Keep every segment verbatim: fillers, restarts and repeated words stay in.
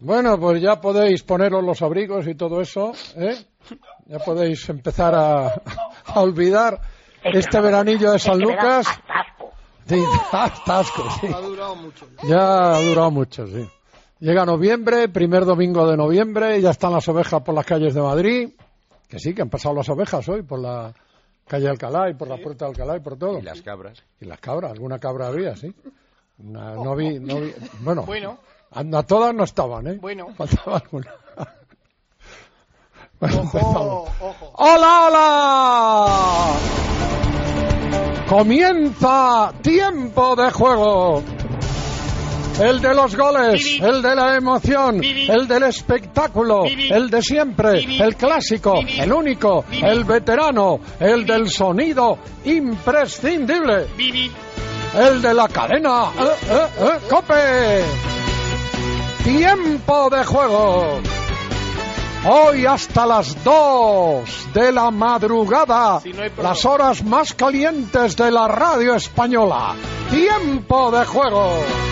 Bueno, pues ya podéis poneros los abrigos y todo eso, ¿eh? Ya podéis empezar a, a olvidar este veranillo de San Lucas. Sí, hasta asco, sí. Ha durado mucho. Ya ha durado mucho, sí. Llega noviembre, primer domingo de noviembre, ya están las ovejas por las calles de Madrid. Que sí, que han pasado las ovejas hoy por la calle Alcalá y por la puerta de Alcalá y por todo. Y las cabras. Y las cabras, alguna cabra había, sí. Una, no vi, no vi, bueno, Bueno. a todas no estaban, ¿eh? Bueno. Faltaba alguna. Bueno, Ojo, ojo. ¡Hola, hola! Comienza Tiempo de Juego. El de los goles, Vivi. el de la emoción, Vivi. el del espectáculo, Vivi. el de siempre, Vivi. el clásico, Vivi. el único, Vivi. el veterano, el del sonido imprescindible, Vivi. el de la cadena eh, eh, eh, COPE. Tiempo de Juego. Hoy hasta las dos de la madrugada, Si no hay problema. las horas más calientes de la radio española. Tiempo de Juego.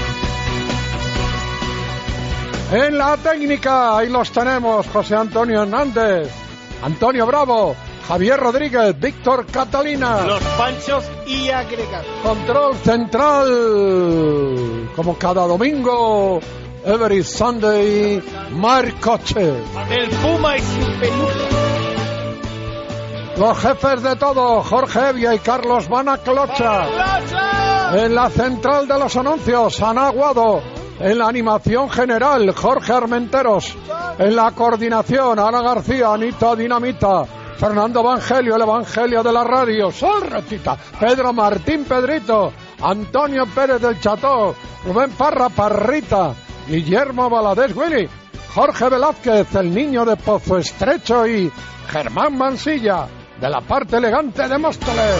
En la técnica, ahí los tenemos, José Antonio Hernández, Antonio Bravo, Javier Rodríguez, Víctor Catalina. Los panchos y agregados. Control central, como cada domingo, every Sunday, Marcoche. El Puma y su peluca. Los jefes de todo, Jorge Evia y Carlos Banaclocha. En la central de los anuncios, Ana Aguado. En la animación general, Jorge Armenteros. En la coordinación, Ana García, Anita Dinamita. Fernando Evangelio, el Evangelio de la radio. Sol Rachita. Pedro Martín Pedrito. Antonio Pérez del Cható. Rubén Parra Parrita. Guillermo Valadez Willy. Jorge Velázquez, el niño de Pozo Estrecho. Y Germán Mansilla, de la parte elegante de Móstoles.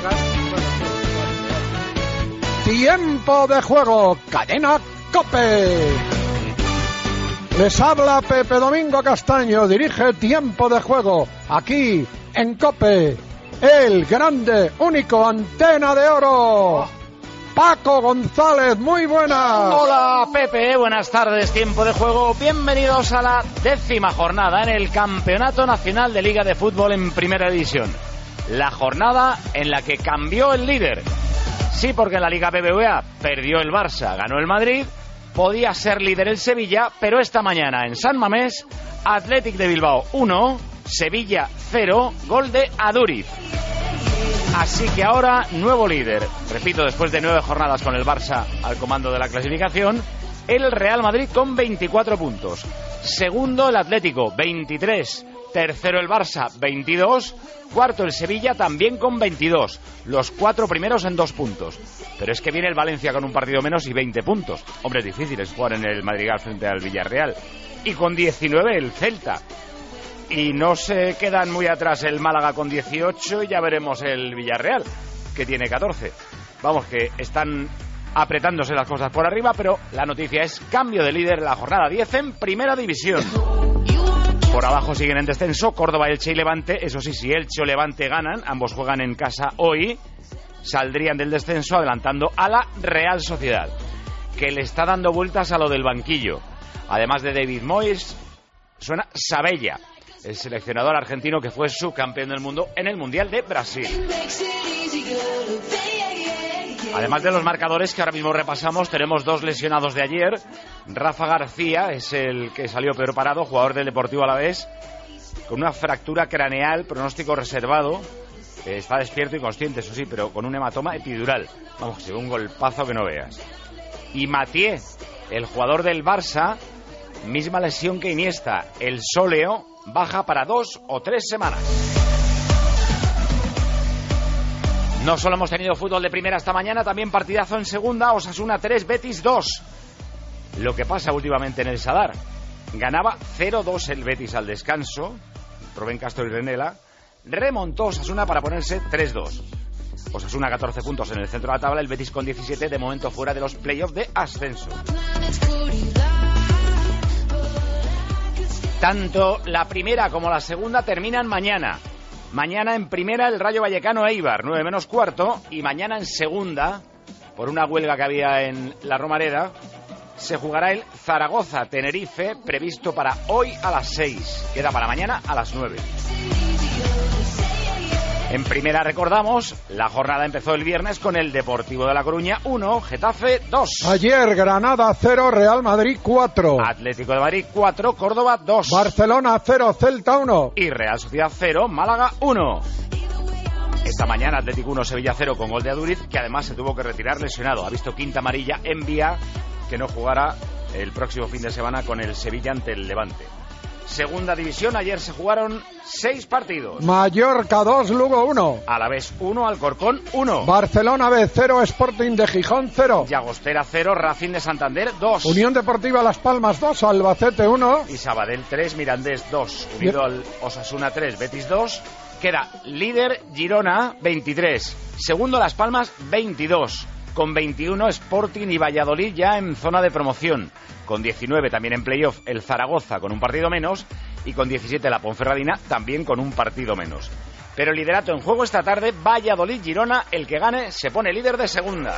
Tiempo de Juego, cadena COPE. Les habla Pepe Domingo Castaño, dirige Tiempo de Juego, aquí en COPE, el grande, único, antena de oro. Paco González, muy buenas. Hola Pepe, buenas tardes, Tiempo de Juego. Bienvenidos a la décima jornada en el Campeonato Nacional de Liga de Fútbol en Primera División. La jornada en la que cambió el líder. Sí, porque en la Liga B B V A perdió el Barça, ganó el Madrid, podía ser líder el Sevilla, pero esta mañana en San Mamés, Athletic de Bilbao uno, Sevilla cero, gol de Aduriz. Así que ahora, nuevo líder. Repito, después de nueve jornadas con el Barça al comando de la clasificación, el Real Madrid con veinticuatro puntos. Segundo el Atlético, veintitrés. Tercero el Barça, veintidós. Cuarto el Sevilla, también con veintidós. Los cuatro primeros en dos puntos. Pero es que viene el Valencia con un partido menos y veinte puntos. Hombre, es difícil es jugar en el Madrigal frente al Villarreal. Y con diecinueve el Celta. Y no se quedan muy atrás el Málaga con dieciocho y ya veremos el Villarreal, que tiene catorce. Vamos, que están apretándose las cosas por arriba, pero la noticia es cambio de líder en la jornada diez en Primera División. Por abajo siguen en descenso Córdoba, Elche y Levante. Eso sí, si Elche o Levante ganan, ambos juegan en casa hoy, saldrían del descenso adelantando a la Real Sociedad, que le está dando vueltas a lo del banquillo. Además de David Moyes, suena Sabella, el seleccionador argentino que fue subcampeón del mundo en el Mundial de Brasil. Además de los marcadores que ahora mismo repasamos, tenemos dos lesionados de ayer. Rafa García es el que salió peor parado, jugador del Deportivo Alavés, con una fractura craneal, pronóstico reservado. Eh, está despierto y consciente, eso sí, pero con un hematoma epidural. Vamos, que un golpazo que no veas. Y Mathieu, el jugador del Barça, misma lesión que Iniesta, el sóleo, baja para dos o tres semanas. No solo hemos tenido fútbol de primera esta mañana, también partidazo en segunda, Osasuna tres, Betis dos. Lo que pasa últimamente en el Sadar. Ganaba cero dos el Betis al descanso, Rubén Castro y Renela. Remontó Osasuna para ponerse tres dos. Osasuna catorce puntos en el centro de la tabla, el Betis con diecisiete, de momento fuera de los playoffs de ascenso. Tanto la primera como la segunda terminan mañana. Mañana en primera el Rayo Vallecano Eibar, nueve menos cuarto. Y mañana en segunda, por una huelga que había en la Romareda, se jugará el Zaragoza-Tenerife, previsto para hoy a las seis. Queda para mañana a las nueve. En primera, recordamos, la jornada empezó el viernes con el Deportivo de La Coruña uno, Getafe dos. Ayer, Granada cero, Real Madrid cuatro. Atlético de Madrid cuatro, Córdoba dos. Barcelona cero, Celta uno. Y Real Sociedad cero, Málaga uno. Esta mañana Atlético uno, Sevilla cero con gol de Aduriz, que además se tuvo que retirar lesionado. Ha visto quinta amarilla, envía que no jugará el próximo fin de semana con el Sevilla ante el Levante. Segunda división, ayer se jugaron seis partidos. Mallorca dos, Lugo uno. Alavés uno, Alcorcón uno. Barcelona B cero, Sporting de Gijón cero. Llagostera cero, Racing de Santander dos. Unión Deportiva Las Palmas dos, Albacete uno. Y Sabadell tres, Mirandés dos. Unido al Osasuna tres, Betis dos. Queda líder Girona veintitrés. Segundo Las Palmas veintidós. Con veintiuno Sporting y Valladolid ya en zona de promoción. Con diecinueve también en playoff el Zaragoza con un partido menos. Y con diecisiete la Ponferradina también con un partido menos. Pero el liderato en juego esta tarde, Valladolid-Girona. El que gane se pone líder de segunda.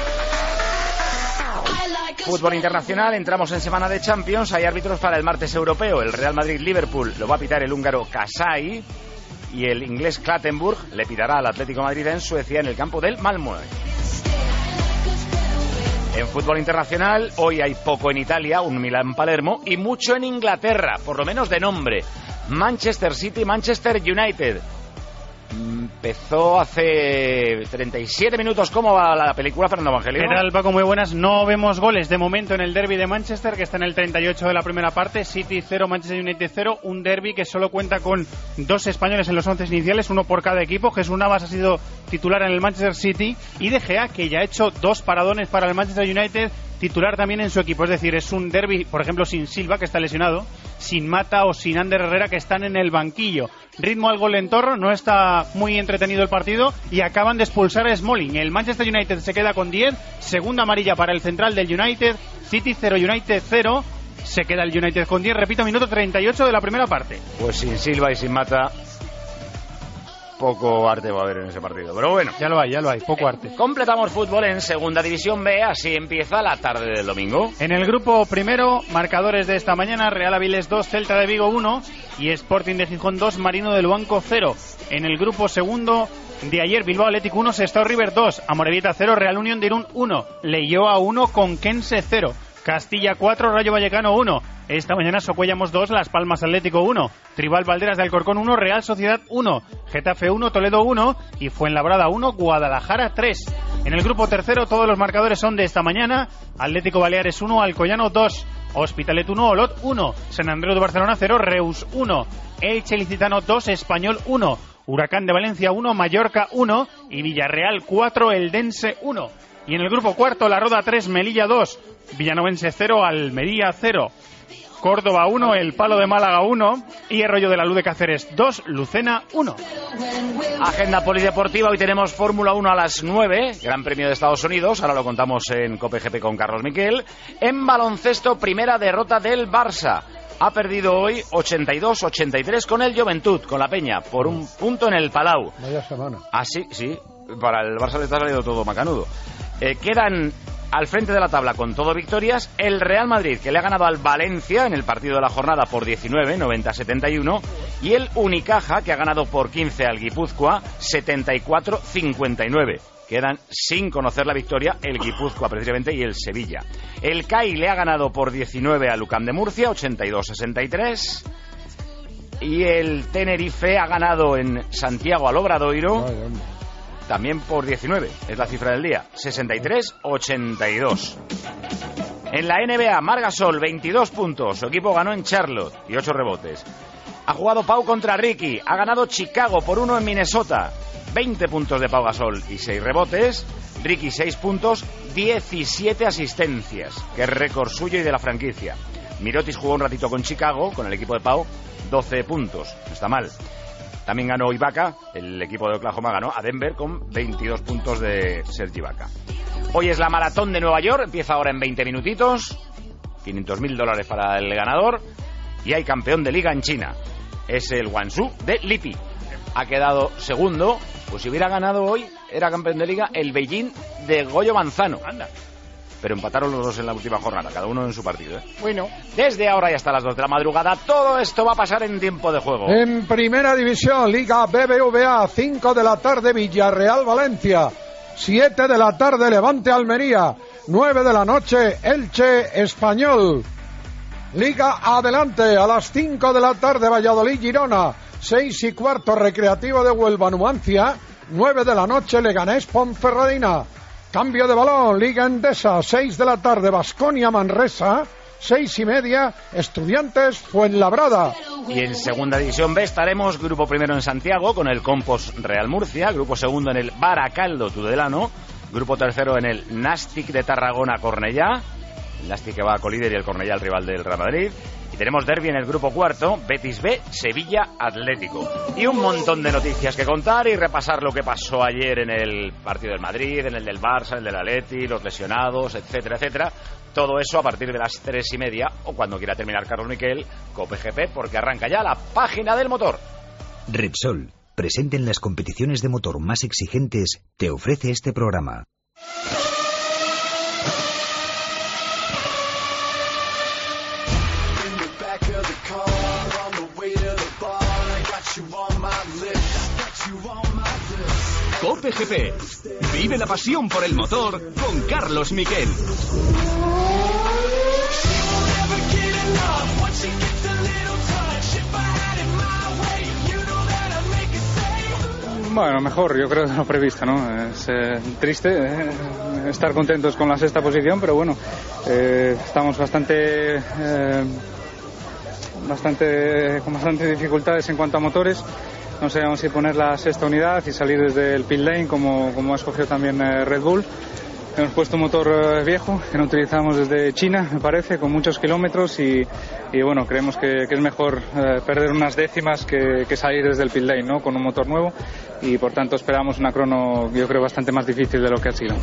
Fútbol internacional, entramos en semana de Champions. Hay árbitros para el martes europeo. El Real Madrid-Liverpool lo va a pitar el húngaro Kasai. Y el inglés Clattenburg le pitará al Atlético de Madrid en Suecia en el campo del Malmö. En fútbol internacional, hoy hay poco en Italia, un Milán-Palermo, y mucho en Inglaterra, por lo menos de nombre. Manchester City, Manchester United. Empezó hace treinta y siete minutos. ¿Cómo va la película, Fernando Evangelio? ¿Qué tal, Paco? Muy buenas. No vemos goles de momento en el derbi de Manchester, que está en el treinta y ocho de la primera parte. City cero, Manchester United cero. Un derbi que solo cuenta con dos españoles en los once iniciales, uno por cada equipo. Jesús Navas ha sido titular en el Manchester City y De Gea, que ya ha hecho dos paradones para el Manchester United, titular también en su equipo. Es decir, es un derbi, por ejemplo, sin Silva, que está lesionado, sin Mata o sin Ander Herrera, que están en el banquillo. Ritmo al gol en torno, no está muy entretenido el partido y acaban de expulsar a Smalling. El Manchester United se queda con diez, segunda amarilla para el central del United. City cero, United cero, se queda el United con diez, repito, minuto treinta y ocho de la primera parte. Pues sin Silva y sin Mata, poco arte va a haber en ese partido, pero bueno. Ya lo hay, ya lo hay, poco arte. Completamos fútbol en Segunda División B, así empieza la tarde del domingo. En el grupo primero, marcadores de esta mañana: Real Avilés dos, Celta de Vigo uno y Sporting de Gijón dos, Marino del Luanco cero. En el grupo segundo de ayer, Bilbao Atlético uno, Sestao River dos, Amorebieta cero, Real Unión de Irún uno, Leioa uno, Conquense cero, Castilla cuatro, Rayo Vallecano uno. Esta mañana Socuellamos dos, Las Palmas Atlético uno, Tribal Valderas de Alcorcón uno, Real Sociedad uno, Getafe uno, Toledo uno y Fuenlabrada uno, Guadalajara tres. En el grupo tercero todos los marcadores son de esta mañana: Atlético Baleares uno, Alcoyano dos, Hospitalet uno, Olot uno, San Andreu de Barcelona cero, Reus uno, Elche Licitano dos, Español uno, Huracán de Valencia uno, Mallorca uno y Villarreal cuatro, Eldense uno. Y en el grupo cuarto, La Roda tres, Melilla dos, Villanovense cero, Almería cero, Córdoba uno, El Palo de Málaga uno y Arroyo de la Luz de Cáceres dos, Lucena uno. Agenda polideportiva, hoy tenemos Fórmula uno a las nueve, Gran Premio de Estados Unidos, ahora lo contamos en Cope G P con Carlos Miquel. En baloncesto, primera derrota del Barça. Ha perdido hoy ochenta y dos ochenta y tres con el Juventud, con la Peña, por un punto en el Palau. Vaya semana. Así, sí, para el Barça le está saliendo todo macanudo. Eh, quedan al frente de la tabla con todo victorias el Real Madrid, que le ha ganado al Valencia en el partido de la jornada por diecinueve, noventa a setenta y uno, y el Unicaja, que ha ganado por quince al Guipúzcoa, setenta y cuatro cincuenta y nueve. Quedan sin conocer la victoria el Guipúzcoa precisamente y el Sevilla. El C A I le ha ganado por diecinueve al U C A M de Murcia, ochenta y dos sesenta y tres. Y el Tenerife ha ganado en Santiago al Obradoiro, Ay, también por diecinueve, es la cifra del día, sesenta y tres ochenta y dos. En la N B A, Margasol, veintidós puntos, su equipo ganó en Charlotte y ocho rebotes. Ha jugado Pau contra Ricky, ha ganado Chicago por uno en Minnesota, veinte puntos de Pau Gasol y seis rebotes. Ricky seis puntos, diecisiete asistencias, que es récord suyo y de la franquicia. Mirotic jugó un ratito con Chicago, con el equipo de Pau, doce puntos, no está mal. También ganó Ibaka, el equipo de Oklahoma ganó a Denver con veintidós puntos de Serge Ibaka. Hoy es la maratón de Nueva York, empieza ahora en veinte minutitos, quinientos mil dólares para el ganador, y hay campeón de liga en China, es el Guangzhou de Lipi. Ha quedado segundo, pues si hubiera ganado hoy, era campeón de liga el Beijing de Goyo Manzano. Anda. pero empataron los dos en la última jornada, cada uno en su partido, ¿eh? Bueno. Desde ahora y hasta las dos de la madrugada, todo esto va a pasar en tiempo de juego. En Primera División, Liga B B V A, cinco de la tarde, Villarreal Valencia, siete de la tarde, Levante Almería, nueve de la noche, Elche Español. Liga Adelante, a las cinco de la tarde, Valladolid Girona, seis y cuarto, Recreativo de Huelva Numancia, nueve de la noche, Leganés Ponferradina. Cambio de balón, Liga Endesa, seis de la tarde, Baskonia Manresa, seis y media, Estudiantes Fuenlabrada. Y en Segunda División B estaremos grupo primero en Santiago con el Compos Real Murcia, grupo segundo en el Baracaldo Tudelano, grupo tercero en el Nastic de Tarragona Cornellá, el Nastic que va a colíder y el Cornellá el rival del Real Madrid. Y tenemos derbi en el grupo cuarto, Betis B, Sevilla Atlético. Y un montón de noticias que contar y repasar lo que pasó ayer en el partido del Madrid, en el del Barça, en el del Atleti, los lesionados, etcétera, etcétera. Todo eso a partir de las tres y media o cuando quiera terminar Carlos Miquel, Cope G P, porque arranca ya la página del motor. Repsol, presente en las competiciones de motor más exigentes, te ofrece este programa. Cope G P. Vive la pasión por el motor con Carlos Miquel. Bueno, mejor, yo creo que lo previsto, ¿no? Es eh, triste eh, estar contentos con la sexta posición, pero bueno, eh, estamos bastante, eh, bastante con bastantes dificultades en cuanto a motores. No sabemos si poner la sexta unidad y salir desde el pit lane como, como ha escogido también eh, Red Bull. Hemos puesto un motor eh, viejo que no utilizamos desde China, me parece, con muchos kilómetros y, y bueno, creemos que, que es mejor eh, perder unas décimas que, que salir desde el pit lane, ¿no? Con un motor nuevo y por tanto esperamos una crono, yo creo, bastante más difícil de lo que ha sido.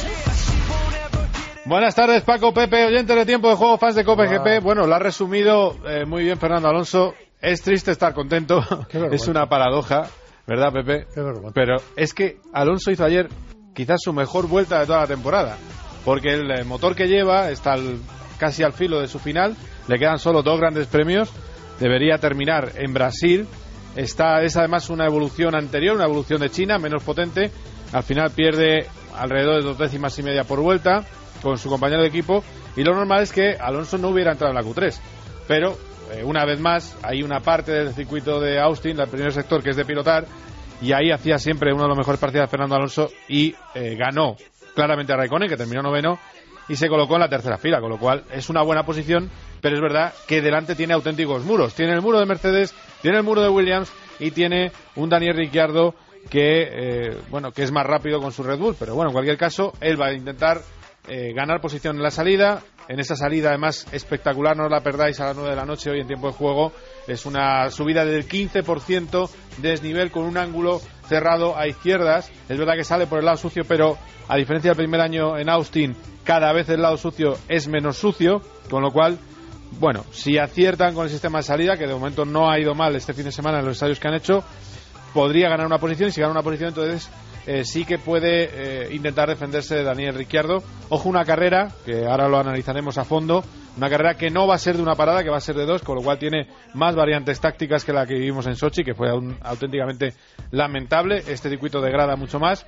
Buenas tardes, Paco, Pepe, oyentes de Tiempo de Juego, fans de Cope G P. Bueno, lo ha resumido eh, muy bien Fernando Alonso. Es triste estar contento, es una paradoja, ¿verdad, Pepe? Pero es que Alonso hizo ayer quizás su mejor vuelta de toda la temporada, porque el motor que lleva está al, casi al filo de su final, le quedan solo dos grandes premios, debería terminar en Brasil, está, es además una evolución anterior, una evolución de China, menos potente, al final pierde alrededor de dos décimas y media por vuelta con su compañero de equipo, y lo normal es que Alonso no hubiera entrado en la Q tres, pero eh, una vez más hay una parte del circuito de Austin, el primer sector, que es de pilotar, y ahí hacía siempre uno de los mejores partidos de Fernando Alonso y eh, ganó claramente a Raikkonen, que terminó noveno, y se colocó en la tercera fila, con lo cual es una buena posición, pero es verdad que delante tiene auténticos muros. Tiene el muro de Mercedes, tiene el muro de Williams y tiene un Daniel Ricciardo que, eh, bueno, que es más rápido con su Red Bull, pero bueno, en cualquier caso, él va a intentar eh, ganar posición en la salida. En esa salida, además, espectacular, no la perdáis, a las nueve de la noche, hoy en tiempo de juego. Es una subida del quince por ciento de desnivel con un ángulo cerrado a izquierdas. Es verdad que sale por el lado sucio, pero a diferencia del primer año en Austin, cada vez el lado sucio es menos sucio, con lo cual, bueno, si aciertan con el sistema de salida, que de momento no ha ido mal este fin de semana en los ensayos que han hecho, podría ganar una posición, y si gana una posición, entonces Eh, sí que puede eh, intentar defenderse de Daniel Ricciardo. Ojo, una carrera, que ahora lo analizaremos a fondo, una carrera que no va a ser de una parada, que va a ser de dos, con lo cual tiene más variantes tácticas que la que vivimos en Sochi, que fue un, auténticamente lamentable. Este circuito degrada mucho más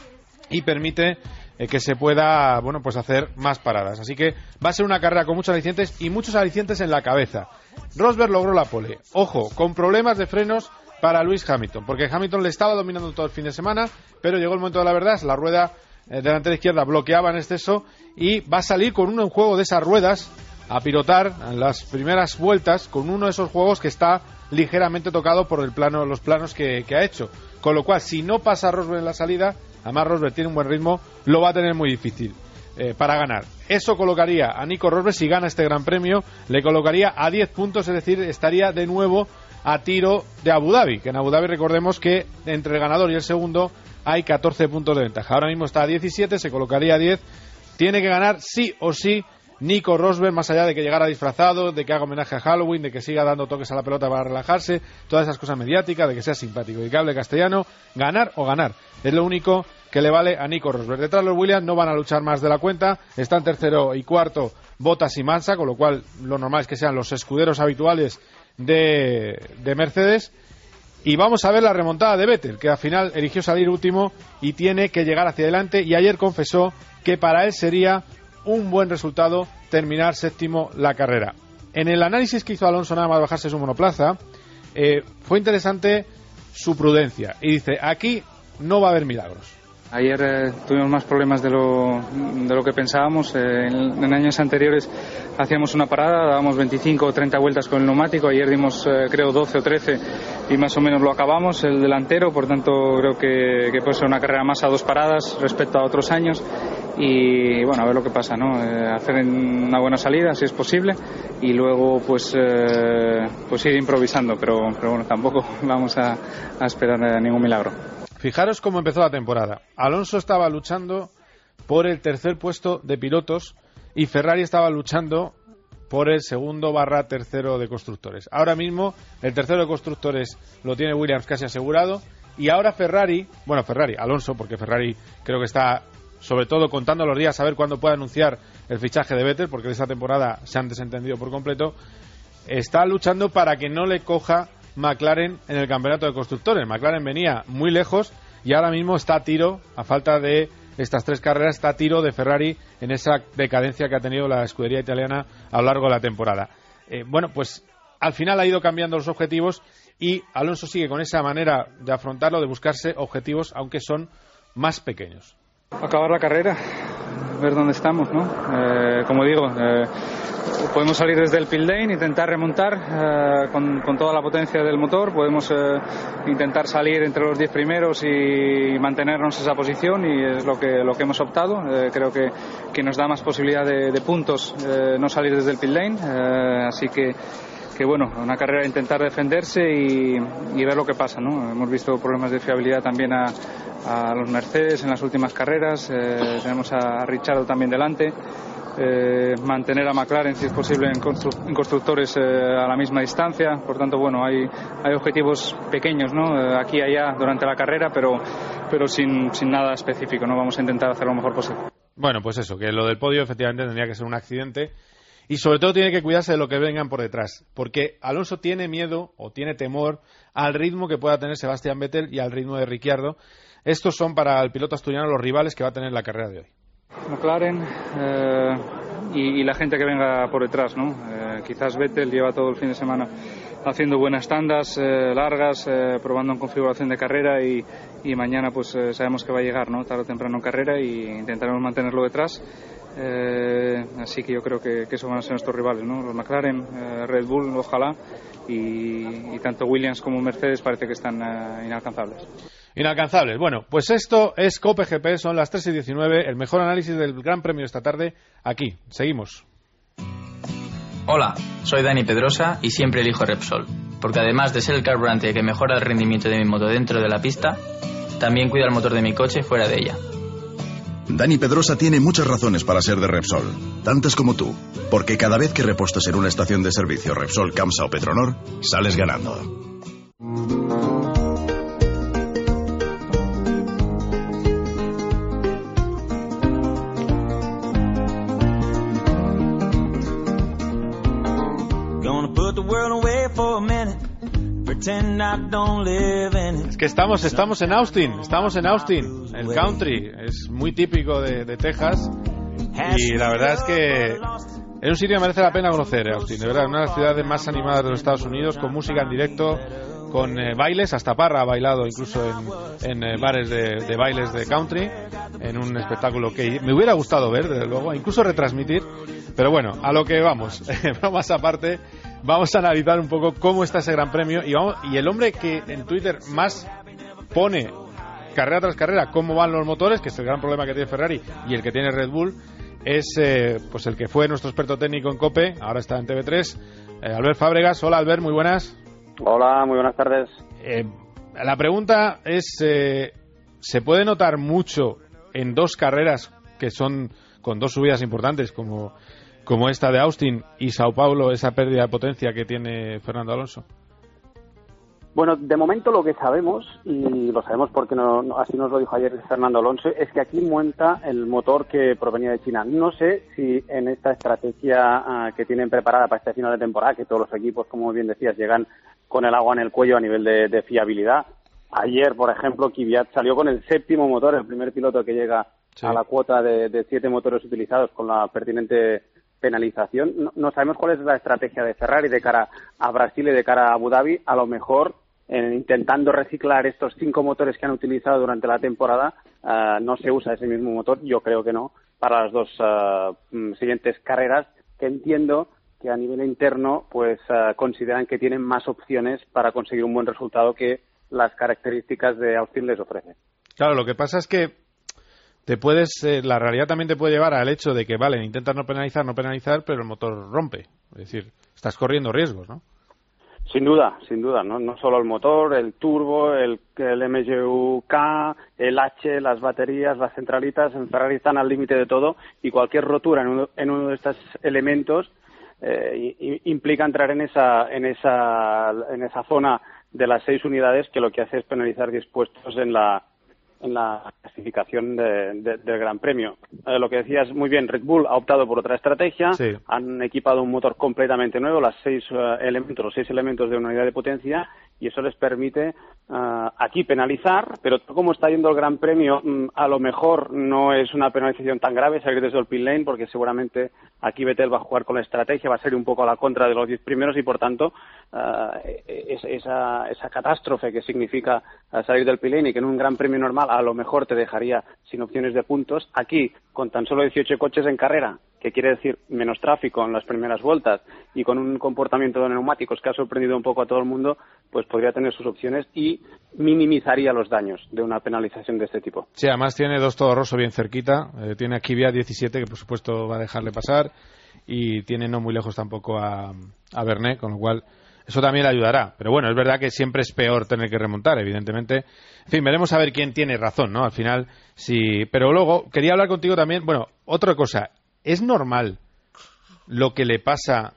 y permite eh, que se pueda, bueno, pues hacer más paradas. Así que va a ser una carrera con muchos alicientes y muchos alicientes en la cabeza. Rosberg logró la pole. Ojo, con problemas de frenos para Lewis Hamilton, porque Hamilton le estaba dominando todo el fin de semana, pero llegó el momento de la verdad, la rueda eh, delantera izquierda bloqueaba en exceso y va a salir con uno en juego de esas ruedas a pilotar en las primeras vueltas con uno de esos juegos que está ligeramente tocado por el plano, los planos que, que ha hecho, con lo cual si no pasa Rosberg en la salida, además Rosberg tiene un buen ritmo, lo va a tener muy difícil eh, para ganar. Eso colocaría a Nico Rosberg, si gana este gran premio, le colocaría a diez puntos, es decir, estaría de nuevo a tiro de Abu Dhabi, que en Abu Dhabi recordemos que entre el ganador y el segundo hay catorce puntos de ventaja. Ahora mismo está a diecisiete, se colocaría a diez. Tiene que ganar sí o sí Nico Rosberg, más allá de que llegara disfrazado, de que haga homenaje a Halloween, de que siga dando toques a la pelota para relajarse, todas esas cosas mediáticas, de que sea simpático y que hable castellano. Ganar o ganar es lo único que le vale a Nico Rosberg. Detrás los Williams no van a luchar más de la cuenta, están tercero y cuarto Bottas y Massa, con lo cual lo normal es que sean los escuderos habituales de, de Mercedes. Y vamos a ver la remontada de Vettel, que al final eligió salir último y tiene que llegar hacia adelante, y ayer confesó que para él sería un buen resultado terminar séptimo la carrera. En el análisis que hizo Alonso nada más bajarse su monoplaza, eh, fue interesante su prudencia, y dice, aquí no va a haber milagros. Ayer eh, tuvimos más problemas de lo, de lo que pensábamos. Eh, en, en años anteriores hacíamos una parada, dábamos veinticinco o treinta vueltas con el neumático. Ayer dimos, eh, creo, doce o trece y más o menos lo acabamos, el delantero. Por tanto, creo que, que puede ser una carrera más a dos paradas respecto a otros años. Y bueno, a ver lo que pasa, ¿no? Eh, hacer una buena salida, si es posible, y luego pues eh, pues ir improvisando. Pero, pero bueno, tampoco vamos a, a esperar eh, ningún milagro. Fijaros cómo empezó la temporada. Alonso estaba luchando por el tercer puesto de pilotos y Ferrari estaba luchando por el segundo barra tercero de constructores. Ahora mismo el tercero de constructores lo tiene Williams casi asegurado, y ahora Ferrari, bueno Ferrari, Alonso, porque Ferrari creo que está sobre todo contando los días a ver cuándo puede anunciar el fichaje de Vettel, porque de esta temporada se han desentendido por completo, está luchando para que no le coja McLaren en el campeonato de constructores. McLaren venía muy lejos y ahora mismo está a tiro, a falta de estas tres carreras, está a tiro de Ferrari en esa decadencia que ha tenido la escudería italiana a lo largo de la temporada. Eh, bueno, pues al final ha ido cambiando los objetivos y Alonso sigue con esa manera de afrontarlo, de buscarse objetivos, aunque son más pequeños. Acabar la carrera, ver dónde estamos, ¿no? Eh, como digo, eh, podemos salir desde el pit lane, intentar remontar eh, con, con toda la potencia del motor, podemos eh, intentar salir entre los diez primeros y mantenernos esa posición, y es lo que lo que hemos optado. Eh, creo que, que nos da más posibilidad de, de puntos eh, no salir desde el pit lane, eh, así que que bueno, una carrera de intentar defenderse y, y ver lo que pasa, ¿no? Hemos visto problemas de fiabilidad también a, a los Mercedes en las últimas carreras, eh, tenemos a Ricciardo también delante, eh, mantener a McLaren si es posible en, constru- en constructores eh, a la misma distancia. Por tanto, bueno, hay, hay objetivos pequeños, ¿no? Eh, aquí y allá durante la carrera, pero, pero sin, sin nada específico, ¿no? Vamos a intentar hacer lo mejor posible. Bueno, pues eso, que lo del podio efectivamente tendría que ser un accidente. Y sobre todo tiene que cuidarse de lo que vengan por detrás, porque Alonso tiene miedo o tiene temor al ritmo que pueda tener Sebastián Vettel y al ritmo de Ricciardo. Estos son para el piloto asturiano los rivales que va a tener la carrera de hoy. McLaren eh, y, y la gente que venga por detrás, ¿no? Eh, quizás Vettel lleva todo el fin de semana haciendo buenas tandas eh, largas, eh, probando en configuración de carrera, y, y mañana pues eh, sabemos que va a llegar, ¿no? Tarde o temprano en carrera, y intentaremos mantenerlo detrás. Eh, así que yo creo que, que esos van a ser nuestros rivales, ¿no? Los McLaren, eh, Red Bull, ojalá, y, y tanto Williams como Mercedes parece que están eh, inalcanzables. Inalcanzables. Bueno, pues esto es Cope G P, son las tres y diecinueve, el mejor análisis del Gran Premio esta tarde, aquí. Seguimos. Hola, soy Dani Pedrosa y siempre elijo Repsol, porque además de ser el carburante que mejora el rendimiento de mi moto dentro de la pista, también cuida el motor de mi coche fuera de ella. Dani Pedrosa tiene muchas razones para ser de Repsol, tantas como tú, porque cada vez que repostas en una estación de servicio Repsol, Camsa o Petronor, sales ganando. Es que estamos, estamos en Austin, estamos en Austin, el country, es muy típico de, de Texas, y la verdad es que es un sitio que merece la pena conocer, Austin, de verdad, una de las ciudades más animadas de los Estados Unidos, con música en directo, con eh, bailes, hasta Parra ha bailado incluso en, en eh, bares de, de bailes de country, en un espectáculo que me hubiera gustado ver, desde luego, incluso retransmitir, pero bueno, a lo que vamos, bromas aparte. Vamos a analizar un poco cómo está ese Gran Premio y, vamos, y el hombre que en Twitter más pone carrera tras carrera cómo van los motores, que es el gran problema que tiene Ferrari y el que tiene Red Bull, es eh, pues el que fue nuestro experto técnico en COPE, ahora está en T V tres, eh, Albert Fábregas. Hola Albert, muy buenas. Hola, muy buenas tardes. Eh, la pregunta es, eh, ¿se puede notar mucho en dos carreras que son con dos subidas importantes como... como esta de Austin y Sao Paulo, esa pérdida de potencia que tiene Fernando Alonso? Bueno, de momento lo que sabemos, y lo sabemos porque no, no, así nos lo dijo ayer Fernando Alonso, es que aquí monta el motor que provenía de China. No sé si en esta estrategia uh, que tienen preparada para este final de temporada, que todos los equipos, como bien decías, llegan con el agua en el cuello a nivel de, de fiabilidad. Ayer, por ejemplo, Kvyat salió con el séptimo motor, el primer piloto que llega sí. a la cuota de, de siete motores utilizados con la pertinente penalización. No, no sabemos cuál es la estrategia de Ferrari de cara a Brasil y de cara a Abu Dhabi. A lo mejor, eh, intentando reciclar estos cinco motores que han utilizado durante la temporada, uh, no se usa ese mismo motor, yo creo que no, para las dos uh, siguientes carreras, que entiendo que a nivel interno pues uh, consideran que tienen más opciones para conseguir un buen resultado que las características de Austin les ofrece. Claro, lo que pasa es que te puedes, eh, la realidad también te puede llevar al hecho de que, vale, intentas no penalizar, no penalizar, pero el motor rompe. Es decir, estás corriendo riesgos, ¿no? Sin duda, sin duda, ¿no? No solo el motor, el turbo, el, el M G U K, el H, las baterías, las centralitas, en Ferrari están al límite de todo y cualquier rotura en uno, en uno de estos elementos eh, y, implica entrar en esa, en esa, en esa zona de las seis unidades que lo que hace es penalizar diez puestos en la en la clasificación de, de, del Gran Premio. Eh, lo que decías muy bien, Red Bull ha optado por otra estrategia, sí. han equipado un motor completamente nuevo, las seis uh, elementos, los seis elementos de una unidad de potencia, y eso les permite uh, aquí penalizar, pero como está yendo el Gran Premio, um, a lo mejor no es una penalización tan grave salir desde el pit lane, porque seguramente aquí Vettel va a jugar con la estrategia, va a ser un poco a la contra de los diez primeros y por tanto uh, es, esa, esa catástrofe que significa uh, salir del pit lane y que en un Gran Premio normal a lo mejor te dejaría sin opciones de puntos. Aquí, con tan solo dieciocho coches en carrera, que quiere decir menos tráfico en las primeras vueltas y con un comportamiento de neumáticos que ha sorprendido un poco a todo el mundo, pues podría tener sus opciones y minimizaría los daños de una penalización de este tipo. Sí, además tiene dos Toro Rosso bien cerquita, eh, tiene a Kvyat diecisiete, que por supuesto va a dejarle pasar, y tiene no muy lejos tampoco a, a Vernet, con lo cual eso también le ayudará. Pero bueno, es verdad que siempre es peor tener que remontar, evidentemente. En fin, veremos a ver quién tiene razón, ¿no? Al final, sí. Pero luego, quería hablar contigo también, bueno, otra cosa. ¿Es normal lo que le pasa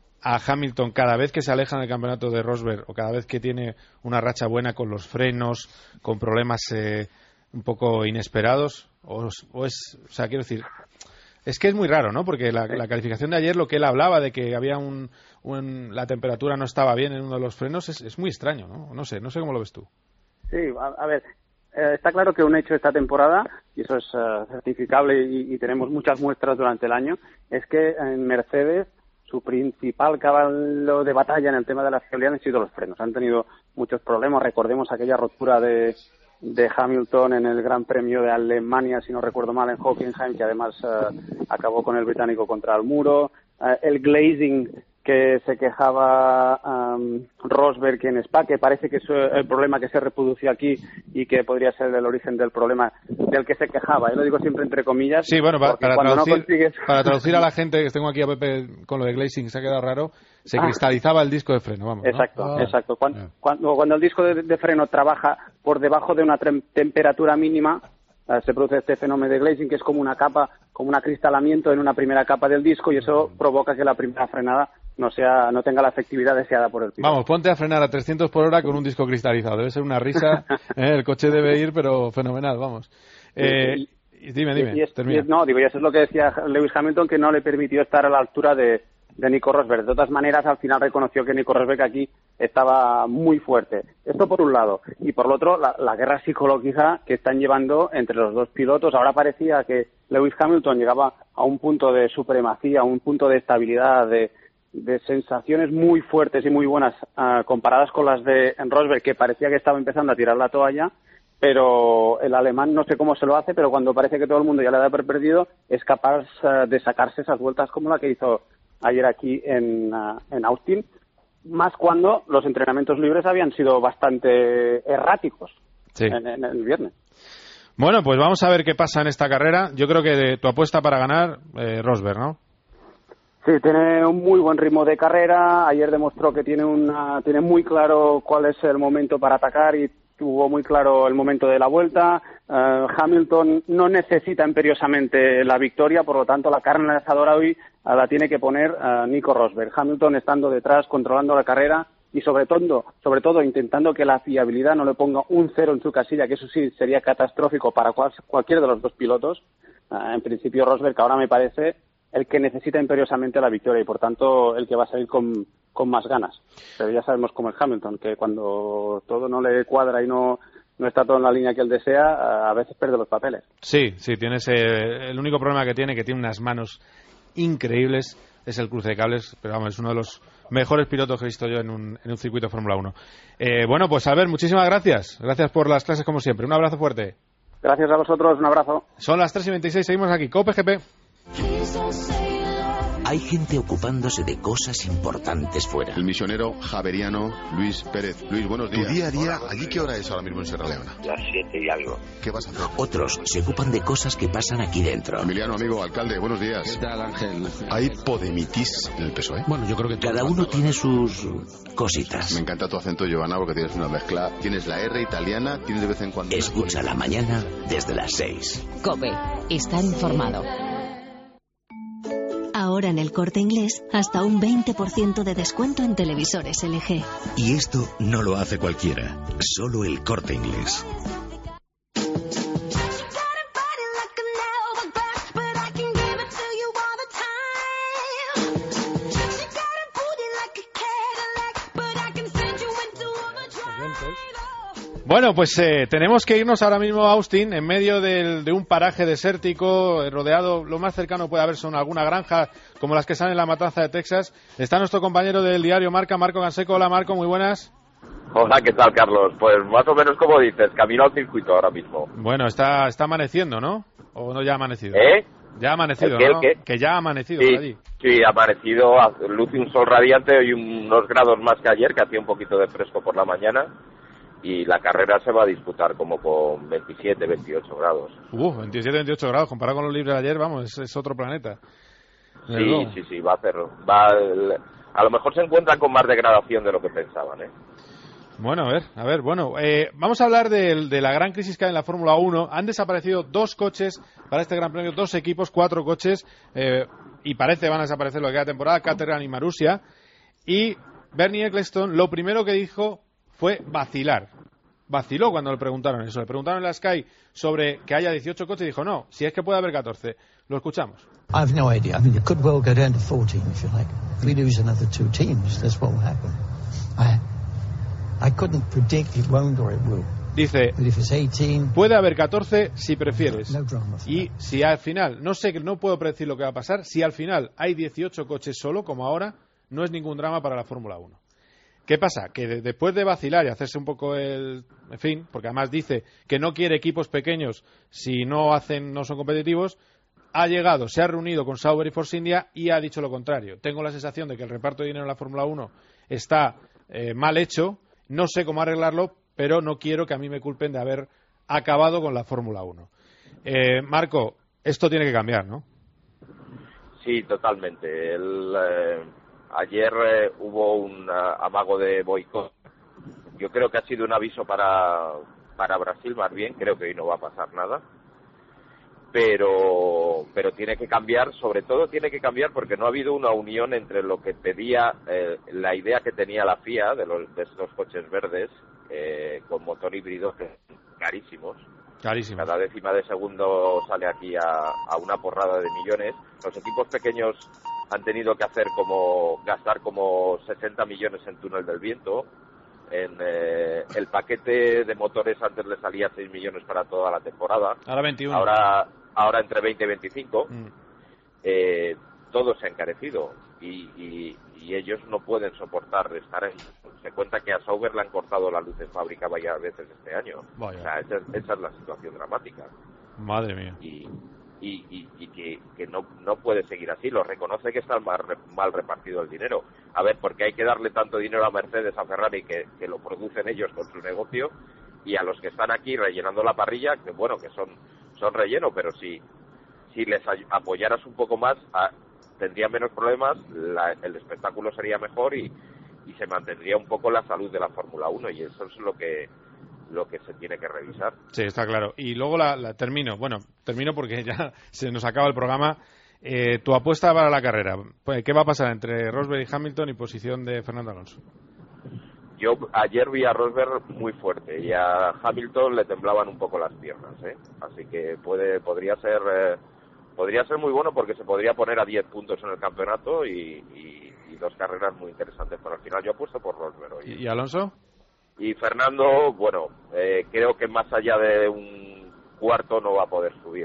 a Hamilton cada vez que se aleja en el campeonato de Rosberg o cada vez que tiene una racha buena con los frenos, con problemas eh, un poco inesperados? O, o es, o sea, quiero decir, es que es muy raro, ¿no? Porque la, la calificación de ayer, lo que él hablaba de que había un, un la temperatura no estaba bien en uno de los frenos, es, es muy extraño, ¿no? No sé, no sé cómo lo ves tú. Sí, a, a ver, eh, está claro que un hecho esta temporada, y eso es uh, certificable y, y tenemos muchas muestras durante el año, es que en Mercedes su principal caballo de batalla en el tema de la fiabilidad han sido los frenos. Han tenido muchos problemas, recordemos aquella rotura de, de Hamilton en el Gran Premio de Alemania, si no recuerdo mal, en Hockenheim, que además uh, acabó con el británico contra el muro, uh, el glazing que se quejaba um, Rosberg en Spa, que parece que es el problema que se reprodució aquí y que podría ser el origen del problema del que se quejaba. Yo lo digo siempre entre comillas. Sí, bueno, para, para, traducir, no consigues... para traducir a la gente, que tengo aquí a Pepe con lo de glazing, se ha quedado raro, se ah. cristalizaba el disco de freno, vamos, ¿no? Exacto, ah. exacto. Cuando, cuando, cuando el disco de, de freno trabaja por debajo de una tre- temperatura mínima, uh, se produce este fenómeno de glazing, que es como una capa, como un acristalamiento en una primera capa del disco, y eso provoca que la primera frenada no sea no tenga la efectividad deseada por el piloto. Vamos, ponte a frenar a trescientos por hora con un disco cristalizado. Debe ser una risa. ¿eh? El coche debe ir, pero fenomenal, vamos. Eh, y, y, dime, dime. Y es, y es, no, digo, y eso es lo que decía Lewis Hamilton, que no le permitió estar a la altura de, de Nico Rosberg. De todas maneras, al final reconoció que Nico Rosberg aquí estaba muy fuerte. Esto por un lado. Y por el otro, la, la guerra psicológica que están llevando entre los dos pilotos. Ahora parecía que Lewis Hamilton llegaba a un punto de supremacía, a un punto de estabilidad, de de sensaciones muy fuertes y muy buenas uh, comparadas con las de Rosberg, que parecía que estaba empezando a tirar la toalla, pero el alemán no sé cómo se lo hace, pero cuando parece que todo el mundo ya le da por perdido, es capaz uh, de sacarse esas vueltas como la que hizo ayer aquí en, uh, en Austin, más cuando los entrenamientos libres habían sido bastante erráticos sí. en, en el viernes. Bueno, pues vamos a ver qué pasa en esta carrera. Yo creo que de tu apuesta para ganar, eh, Rosberg, ¿no? Sí, tiene un muy buen ritmo de carrera. Ayer demostró que tiene una, tiene muy claro cuál es el momento para atacar y tuvo muy claro el momento de la vuelta. Uh, Hamilton no necesita imperiosamente la victoria, por lo tanto la carne asadora hoy uh, la tiene que poner uh, Nico Rosberg. Hamilton estando detrás, controlando la carrera y sobre todo, sobre todo intentando que la fiabilidad no le ponga un cero en su casilla, que eso sí sería catastrófico para cual, cualquiera de los dos pilotos. Uh, en principio Rosberg, que ahora me parece el que necesita imperiosamente la victoria y por tanto el que va a salir con, con más ganas. Pero ya sabemos cómo es Hamilton, que cuando todo no le cuadra y no, no está todo en la línea que él desea, a veces pierde los papeles. Sí, sí, tienes eh, el único problema que tiene, que tiene unas manos increíbles, es el cruce de cables, pero vamos, es uno de los mejores pilotos que he visto yo en un, en un circuito de Fórmula uno. Eh, bueno, pues a ver, muchísimas gracias. Gracias por las clases como siempre. Un abrazo fuerte. Gracias a vosotros, un abrazo. Son las tres y veintiséis, seguimos aquí, Cope G P. Hay gente ocupándose de cosas importantes fuera. El misionero javeriano Luis Pérez. Luis, buenos días. Tu día a día, ¿allí qué hora es ahora mismo en Sierra Leona? Las siete y algo. ¿Qué vas a hacer? Otros se ocupan de cosas que pasan aquí dentro. Emiliano, amigo, alcalde, buenos días. ¿Qué tal, Ángel? ¿Hay podemitis en el P S O E? Bueno, yo creo que... Cada uno tiene sus cositas. Me encanta tu acento, Giovanna, porque tienes una mezcla. Tienes la R italiana, tienes de vez en cuando... Escucha la mañana desde las seis. COPE. Estar informado. Ahora en El Corte Inglés, hasta un veinte por ciento de descuento en televisores L G. Y esto no lo hace cualquiera, solo El Corte Inglés. Bueno, pues eh, tenemos que irnos ahora mismo a Austin, en medio del, de un paraje desértico, eh, rodeado, lo más cercano puede haber son alguna granja, como las que salen en la matanza de Texas. Está nuestro compañero del diario Marca, Marco Ganseco. Hola, Marco, muy buenas. Hola, ¿qué tal, Carlos? Pues más o menos como dices, camino al circuito ahora mismo. Bueno, está, está amaneciendo, ¿no? ¿O no ya ha amanecido? ¿Eh? Ya ha amanecido, ¿El qué, ¿no? el qué? Que ya ha amanecido sí, por allí. Sí, ha amanecido, luce un sol radiante, hoy unos grados más que ayer, que hacía un poquito de fresco por la mañana. Y la carrera se va a disputar como con veintisiete, veintiocho grados. Uh, veintisiete, veintiocho grados, comparado con los libres de ayer, vamos, es, es otro planeta. Sí, no. sí, sí, va a hacer... Va, a lo mejor se encuentran con más degradación de lo que pensaban, ¿eh? Bueno, a ver, a ver, bueno, eh, vamos a hablar de, de la gran crisis que hay en la Fórmula uno. Han desaparecido dos coches para este Gran Premio, dos equipos, cuatro coches, eh, y parece van a desaparecer lo que queda de temporada, Caterham y Marussia. Y Bernie Ecclestone lo primero que dijo fue vacilar. Vaciló cuando le preguntaron eso. Le preguntaron en la Sky sobre que haya dieciocho coches y dijo, no, si es que puede haber catorce. Lo escuchamos. I have no idea. I mean, it could well go down to fourteen, if you like. If we lose another two teams, that's what will happen. I, I couldn't predict it won't or it will. Dice, But if it's eighteen, puede haber catorce si prefieres. no drama for Y si al final, no sé, no puedo predecir lo que va a pasar, si al final hay dieciocho coches solo, como ahora, no es ningún drama para la Fórmula uno. ¿Qué pasa? Que de, después de vacilar y hacerse un poco el... En fin, porque además dice que no quiere equipos pequeños si no hacen, no son competitivos, ha llegado, se ha reunido con Sauber y Force India y ha dicho lo contrario. Tengo la sensación de que el reparto de dinero en la Fórmula uno está eh, mal hecho, no sé cómo arreglarlo, pero no quiero que a mí me culpen de haber acabado con la Fórmula uno. Eh, Marco, esto tiene que cambiar, ¿no? Sí, totalmente. El... Eh... Ayer eh, hubo un uh, amago de boicot. Yo creo que ha sido un aviso para, para Brasil, más bien. Creo que hoy no va a pasar nada. Pero, pero tiene que cambiar, sobre todo tiene que cambiar porque no ha habido una unión entre lo que pedía, eh, la idea que tenía la F I A de, los, de estos coches verdes eh, con motor híbrido que son carísimos. Carísimos. Cada décima de segundo sale aquí a, a una porrada de millones. Los equipos pequeños han tenido que hacer como gastar como sesenta millones en túnel del viento. En eh, el paquete de motores antes le salía seis millones para toda la temporada. Ahora veintiuno. Ahora, ahora entre veinte y veinticinco. Mm. Eh, todo se ha encarecido y, y, y ellos no pueden soportar estar en... Se cuenta que a Sauber le han cortado la luz en fábrica varias veces este año. Vaya. O sea, esa, esa es la situación dramática. Madre mía. Y, y, y, y que, que no, no puede seguir así. Lo reconoce que está mal, mal repartido el dinero. A ver, porque hay que darle tanto dinero a Mercedes, a Ferrari, que, que lo producen ellos con su negocio, y a los que están aquí rellenando la parrilla, que bueno, que son, son relleno, pero si, si les apoyaras un poco más, a, tendrían menos problemas, la, el espectáculo sería mejor y, y se mantendría un poco la salud de la Fórmula uno, y eso es lo que lo que se tiene que revisar. Sí, está claro. Y luego la, la termino, bueno, termino porque ya se nos acaba el programa. Eh, tu apuesta para la carrera, ¿qué va a pasar entre Rosberg y Hamilton y posición de Fernando Alonso? yo ayer vi a Rosberg muy fuerte y a Hamilton le temblaban un poco las piernas, ¿eh? Así que puede podría ser eh, podría ser muy bueno porque se podría poner a diez puntos en el campeonato y, y, y dos carreras muy interesantes para el final. Yo apuesto por Rosberg hoy. ¿Y, y Alonso? Y Fernando, bueno, eh, creo que más allá de un cuarto no va a poder subir.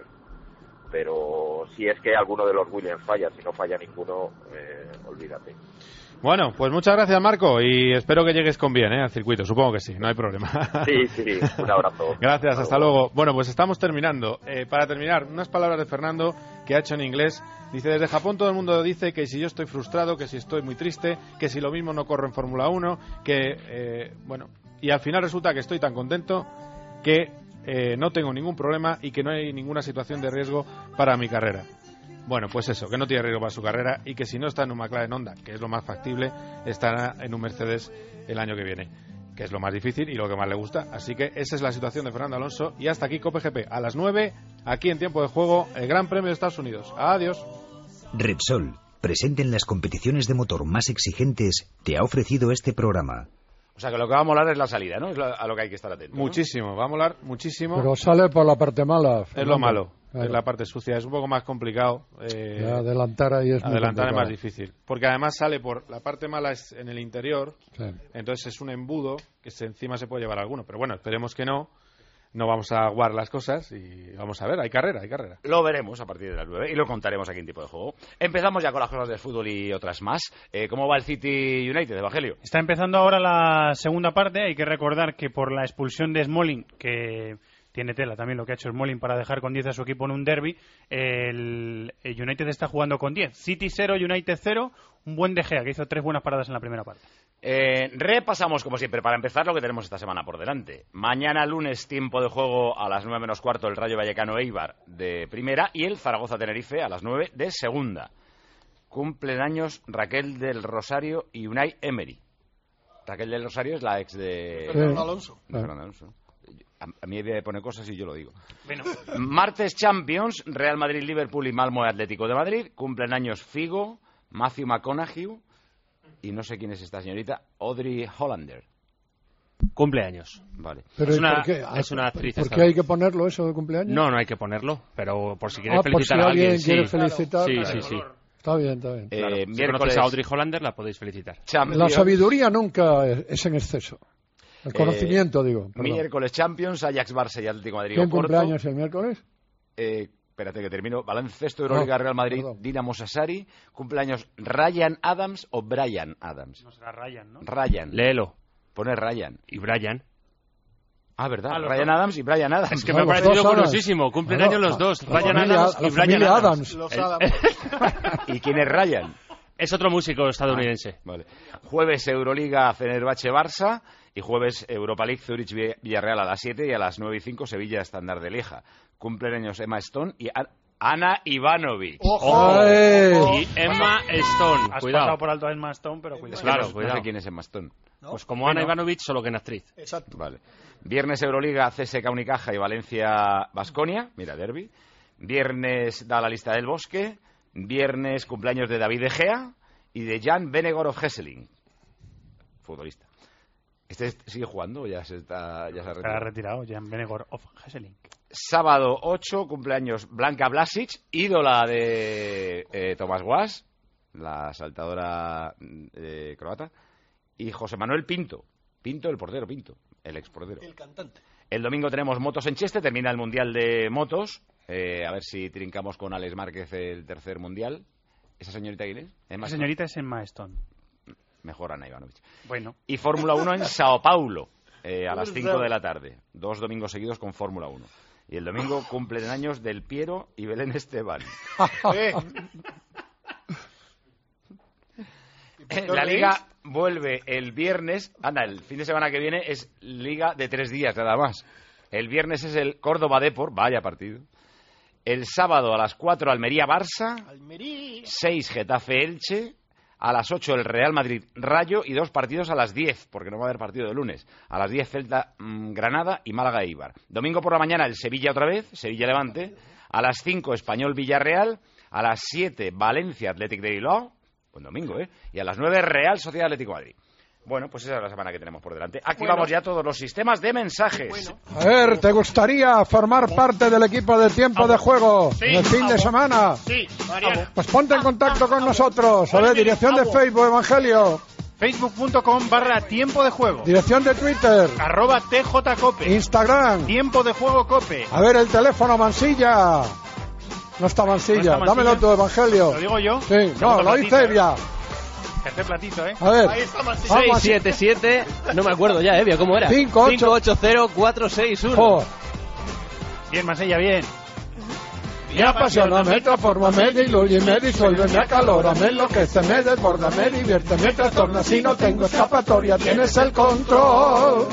Pero si es que alguno de los Williams falla, si no falla ninguno, eh, olvídate. Bueno, pues muchas gracias, Marco, y espero que llegues con bien, ¿eh? Al circuito. Supongo que sí, no hay problema. Sí, sí, un abrazo. Gracias, hasta luego. Bueno, pues estamos terminando. Eh, para terminar, unas palabras de Fernando que ha hecho en inglés. Dice, desde Japón todo el mundo dice que si yo estoy frustrado, que si estoy muy triste, que si lo mismo no corro en Fórmula uno, que, eh, bueno, y al final resulta que estoy tan contento que eh, no tengo ningún problema y que no hay ninguna situación de riesgo para mi carrera. Bueno, pues eso, que no tiene riesgo para su carrera y que si no está en un McLaren Honda, que es lo más factible, estará en un Mercedes el año que viene, que es lo más difícil y lo que más le gusta. Así que esa es la situación de Fernando Alonso. Y hasta aquí COPE-G P. A las nueve, aquí en Tiempo de Juego, el Gran Premio de Estados Unidos. Adiós. Repsol, presente en las competiciones de motor más exigentes, te ha ofrecido este programa. O sea que lo que va a molar es la salida, ¿no? Es a lo que hay que estar atento, ¿no? Muchísimo, va a molar muchísimo. Pero sale por la parte mala. Es lo malo, claro. Es la parte sucia, es un poco más complicado. Eh, adelantar ahí es muy Adelantar es complicado. más difícil, porque además sale por la parte mala es en el interior, sí. Entonces es un embudo que se, encima se puede llevar alguno, pero bueno, esperemos que no. No vamos a aguar las cosas y vamos a ver, hay carrera, hay carrera. Lo veremos a partir de las nueve y lo contaremos aquí en Tiempo de Juego. Empezamos ya con las cosas del fútbol y otras más. Eh, ¿Cómo va el City United, Evangelio? Está empezando ahora la segunda parte. Hay que recordar que por la expulsión de Smalling, que tiene tela también lo que ha hecho Smalling para dejar con diez a su equipo en un derbi, el, el United está jugando con diez. City cero, United cero. Un buen De Gea que hizo tres buenas paradas en la primera parte. Eh, repasamos, como siempre, para empezar lo que tenemos esta semana por delante. Mañana lunes, Tiempo de Juego a las nueve menos cuarto, el Rayo Vallecano Eibar de primera y el Zaragoza Tenerife a las nueve de segunda. Cumplen años Raquel del Rosario y Unai Emery. Raquel del Rosario es la ex de Fernando Alonso. De Fernando Alonso. A, a mí me pone cosas y yo lo digo. Bueno. Martes Champions, Real Madrid-Liverpool y Malmo Atlético de Madrid. Cumplen años Figo, Matthew McConaughey y no sé quién es esta señorita, Audrey Hollander. Cumpleaños. Vale. Pero es, una, ¿por qué? es una actriz. ¿Por qué hay que ponerlo eso de cumpleaños? No, no hay que ponerlo, pero por si quieres ah, felicitar por si a alguien. alguien quiere sí. felicitar. Sí, claro. sí, sí. Está bien, está bien. Eh, claro. Si miércoles... conoces a Audrey Hollander, la podéis felicitar. Champions. La sabiduría nunca es en exceso. El conocimiento, eh, digo. Perdón. Miércoles Champions, Ajax, Barça y Atlético de Madrid. ¿Quién Oporto. cumpleaños el miércoles? Eh, espérate que termino. Baloncesto Euroliga, no, Real Madrid, perdón. Dinamo Sassari. Cumpleaños Ryan Adams o Brian Adams. No será Ryan, ¿no? Ryan. Léelo. Pone Ryan. Y Brian. Ah, ¿verdad? Ah, Ryan dos. Adams y Brian Adams. Es que No, me ha los parecido dos curiosísimo. Cumplen Claro, años los dos. la Ryan familia- Adams la y Brian familia Adams. Adams. Los El- Adams. ¿Y quién es Ryan? Es otro músico estadounidense. Ah, vale. Jueves Euroliga, Fenerbahce, Barça. Y jueves Europa League, Zurich, Villarreal a las siete. Y a las nueve y cinco, Sevilla, Estándar de Lieja. Cumplen años Emma Stone y A- Ana Ivanovic. ¡Ojo! Y Emma Stone. Has Cuidado. pasado por alto a Emma Stone, pero cuidado. Es que Claro, no, no cuidado. sé quién es Emma Stone. ¿No? Pues como Ana Ivanovic, solo que en actriz. Exacto. Vale. Viernes Euroliga, C S K Unicaja y Valencia Baskonia. Mira, derbi. Viernes da la lista del Bosque. Viernes cumpleaños de David De Gea y de Jan Venegor of Hesseling, futbolista. ¿Este sigue jugando o ya se está ya se ha Se ha retirado? retirado Jan Venegor of Hesseling. Sábado ocho, cumpleaños Blanka Blasic, ídola de eh, Tomás Guas, la saltadora eh, croata, y José Manuel Pinto. Pinto, el portero Pinto, el ex portero. El cantante. El domingo tenemos motos en Cheste, termina el Mundial de Motos. Eh, a ver si trincamos con Alex Márquez el tercer Mundial. ¿Esa señorita quién es? Emma Esa señorita es Emma Stone. Stone. Mejor Ana Ivanovic. Bueno. Y Fórmula uno en Sao Paulo, eh, a las cinco de la tarde. Dos domingos seguidos con Fórmula uno. Y el domingo cumplen años Del Piero y Belén Esteban. Eh, La liga vuelve el viernes. Anda, el fin de semana que viene es liga de tres días, nada más. El viernes es el Córdoba Depor, vaya partido. El sábado a las cuatro Almería-Barça. Almería. seis Getafe-Elche. A las ocho el Real Madrid-Rayo. Y dos partidos a las diez, porque no va a haber partido de lunes. A las diez Celta-Granada y Málaga-Eibar. Domingo por la mañana el Sevilla otra vez, Sevilla-Levante. A las cinco Español-Villarreal. A las siete Valencia-Athletic de Bilbao. Buen domingo, ¿eh? Y a las nueve Real Sociedad Atlético de Madrid. Bueno, pues esa es la semana que tenemos por delante. Activamos bueno. ya todos los sistemas de mensajes. Bueno. A ver, ¿te gustaría formar parte del equipo de Tiempo de Juego sí, el fin de semana? Sí, Mariano. Pues ponte en contacto con nosotros. A ver, dirección de Facebook, Evangelio. Facebook.com barra Tiempo de Juego. Dirección de Twitter. Arroba T J Cope. Instagram. Tiempo de Juego Cope. A ver, el teléfono, Mansilla. No está Mansilla. ¿No está Mansilla? Dámelo tu, Evangelio. ¿Lo digo yo? Sí, no, lo hice ya. Tercer platito, ¿eh? A ver. Ahí está seis siete siete, no me acuerdo ya, Evia, ¿cómo era? cinco ocho cero cuatro seis uno. Oh. Bien, Mansilla, bien. Me apasiona, me transforma, me diluye, me disuelve, me acalora, me enloquece, me desborda, me divierte, me trastorna. Si no tengo escapatoria, tienes el control.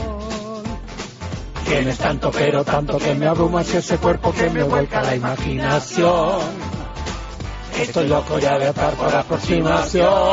Tienes tanto, pero tanto que me abruma, si ese cuerpo que me vuelca la imaginación. Estoy loco ya de atar por aproximación.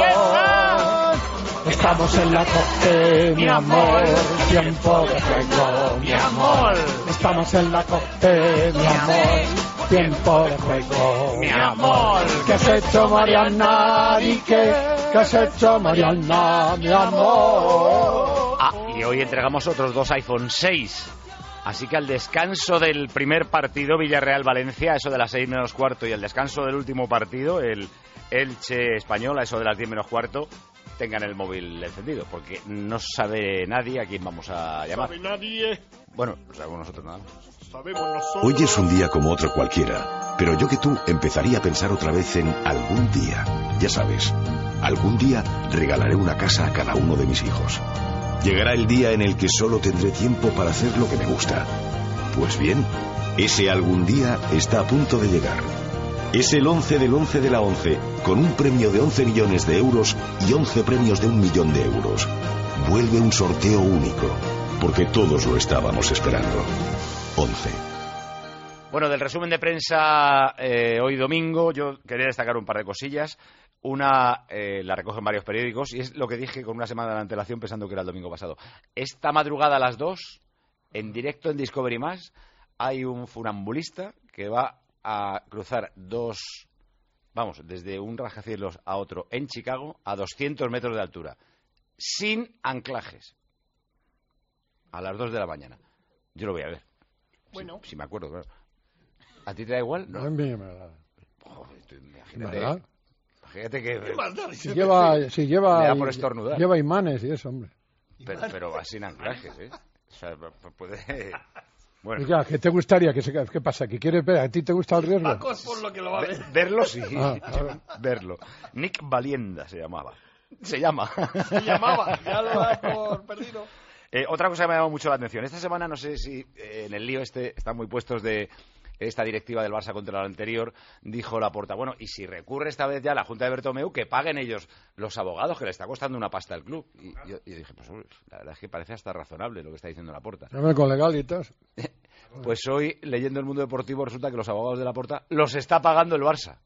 Estamos en la corte, mi amor, tiempo de juego, mi amor. Estamos en la corte, mi amor, tiempo de juego, mi amor. ¿Qué has hecho, Mariana? ¿Y qué? ¿Qué has hecho, Mariana, mi amor? Ah, y hoy entregamos otros dos iPhone seis. Así que al descanso del primer partido, Villarreal-Valencia, eso de las seis menos cuarto, y al descanso del último partido, el Elche-Español, a eso de las diez menos cuarto, tengan el móvil encendido, porque no sabe nadie a quién vamos a llamar. ¿Sabe nadie? Bueno, lo sabemos nosotros nada más. Sabemos nosotros. Hoy es un día como otro cualquiera, pero yo que tú empezaría a pensar otra vez en algún día. Ya sabes, algún día regalaré una casa a cada uno de mis hijos. Llegará el día en el que solo tendré tiempo para hacer lo que me gusta. Pues bien, ese algún día está a punto de llegar. Es el once del once de la once, con un premio de once millones de euros y once premios de un millón de euros. Vuelve un sorteo único, porque todos lo estábamos esperando. once. Bueno, del resumen de prensa eh, hoy domingo, yo quería destacar un par de cosillas. Una eh, la recogen varios periódicos y es lo que dije con una semana de antelación pensando que era el domingo pasado. Esta madrugada a las dos, en directo en Discovery Más, hay un funambulista que va a cruzar dos, vamos, desde un rascacielos a otro en Chicago a doscientos metros de altura, sin anclajes, a las dos de la mañana. Yo lo voy a ver. Bueno. Si, si me acuerdo, claro. ¿A ti te da igual? No, a mí me da. Joder, tú, imagínate. Imagínate que... Si lleva, si lleva, le da por estornudar. Lleva imanes y eso, hombre. Pero, pero va sin anclajes, ¿eh? O sea, puede... Bueno. Ya, ¿qué te gustaría? ¿Qué, se, ¿Qué pasa? ¿Qué quieres ver? ¿A ti te gusta el riesgo? Por lo que lo va a ver. Verlo sí. Ah, Verlo. Nick Valienda se llamaba. Se llama. Se llamaba. Ya lo das por perdido. Eh, otra cosa que me ha llamado mucho la atención. Esta semana, no sé si eh, en el lío este están muy puestos de esta directiva del Barça contra la anterior, dijo Laporta, bueno, y si recurre esta vez ya a la Junta de Bertomeu, que paguen ellos los abogados, que le está costando una pasta al club. Y yo, y yo dije, pues la verdad es que parece hasta razonable lo que está diciendo Laporta. Con legalitas. Pues hoy, leyendo el Mundo Deportivo, resulta que los abogados de Laporta los está pagando el Barça.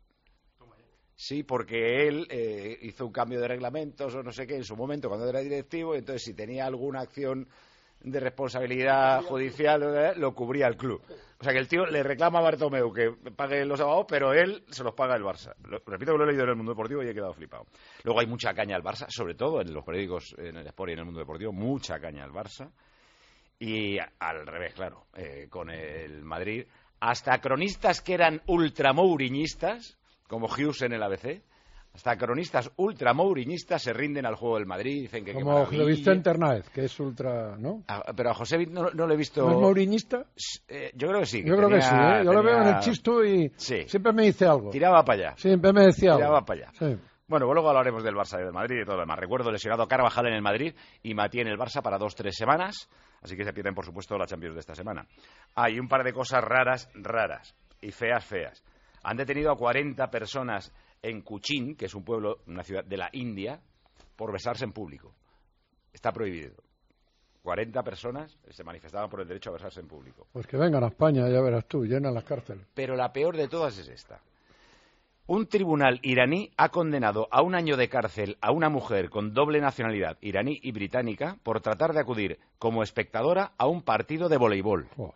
Sí, porque él eh, hizo un cambio de reglamentos o no sé qué en su momento cuando era directivo, y entonces si tenía alguna acción de responsabilidad judicial lo cubría el club. O sea que el tío le reclama a Bartomeu que pague los abogados, pero él se los paga el Barça. Lo, repito que lo he leído en el Mundo Deportivo y he quedado flipado. Luego hay mucha caña al Barça, sobre todo en los periódicos, en el Sport y en el Mundo Deportivo, mucha caña al Barça. Y al revés, claro, eh, con el Madrid. Hasta cronistas que eran ultramouriñistas, como Hughes en el A B C, hasta cronistas ultramouriñistas se rinden al juego del Madrid, dicen que como lo he visto en Internet, que es ultra, ¿no? Ah, pero a José no, no lo he visto. ¿No es mouriñista? Eh, yo creo que sí. Que yo creo tenía, que sí, ¿eh? Yo tenía... lo veo en el Chistu y sí. Siempre me dice algo. Tiraba para allá. Siempre me decía Tiraba algo. para allá. Sí. Bueno, luego hablaremos del Barça y del Madrid y todo lo demás. Recuerdo lesionado Carvajal en el Madrid y Matí en el Barça para dos, tres semanas. Así que se pierden, por supuesto, la Champions de esta semana. Hay un par de cosas raras, raras y feas, feas. Han detenido a cuarenta personas en Kuchín, que es un pueblo, una ciudad de la India, por besarse en público. Está prohibido. cuarenta personas se manifestaban por el derecho a besarse en público. Pues que vengan a España, ya verás tú, llenan las cárceles. Pero la peor de todas es esta. Un tribunal iraní ha condenado a un año de cárcel a una mujer con doble nacionalidad, iraní y británica, por tratar de acudir como espectadora a un partido de voleibol, oh.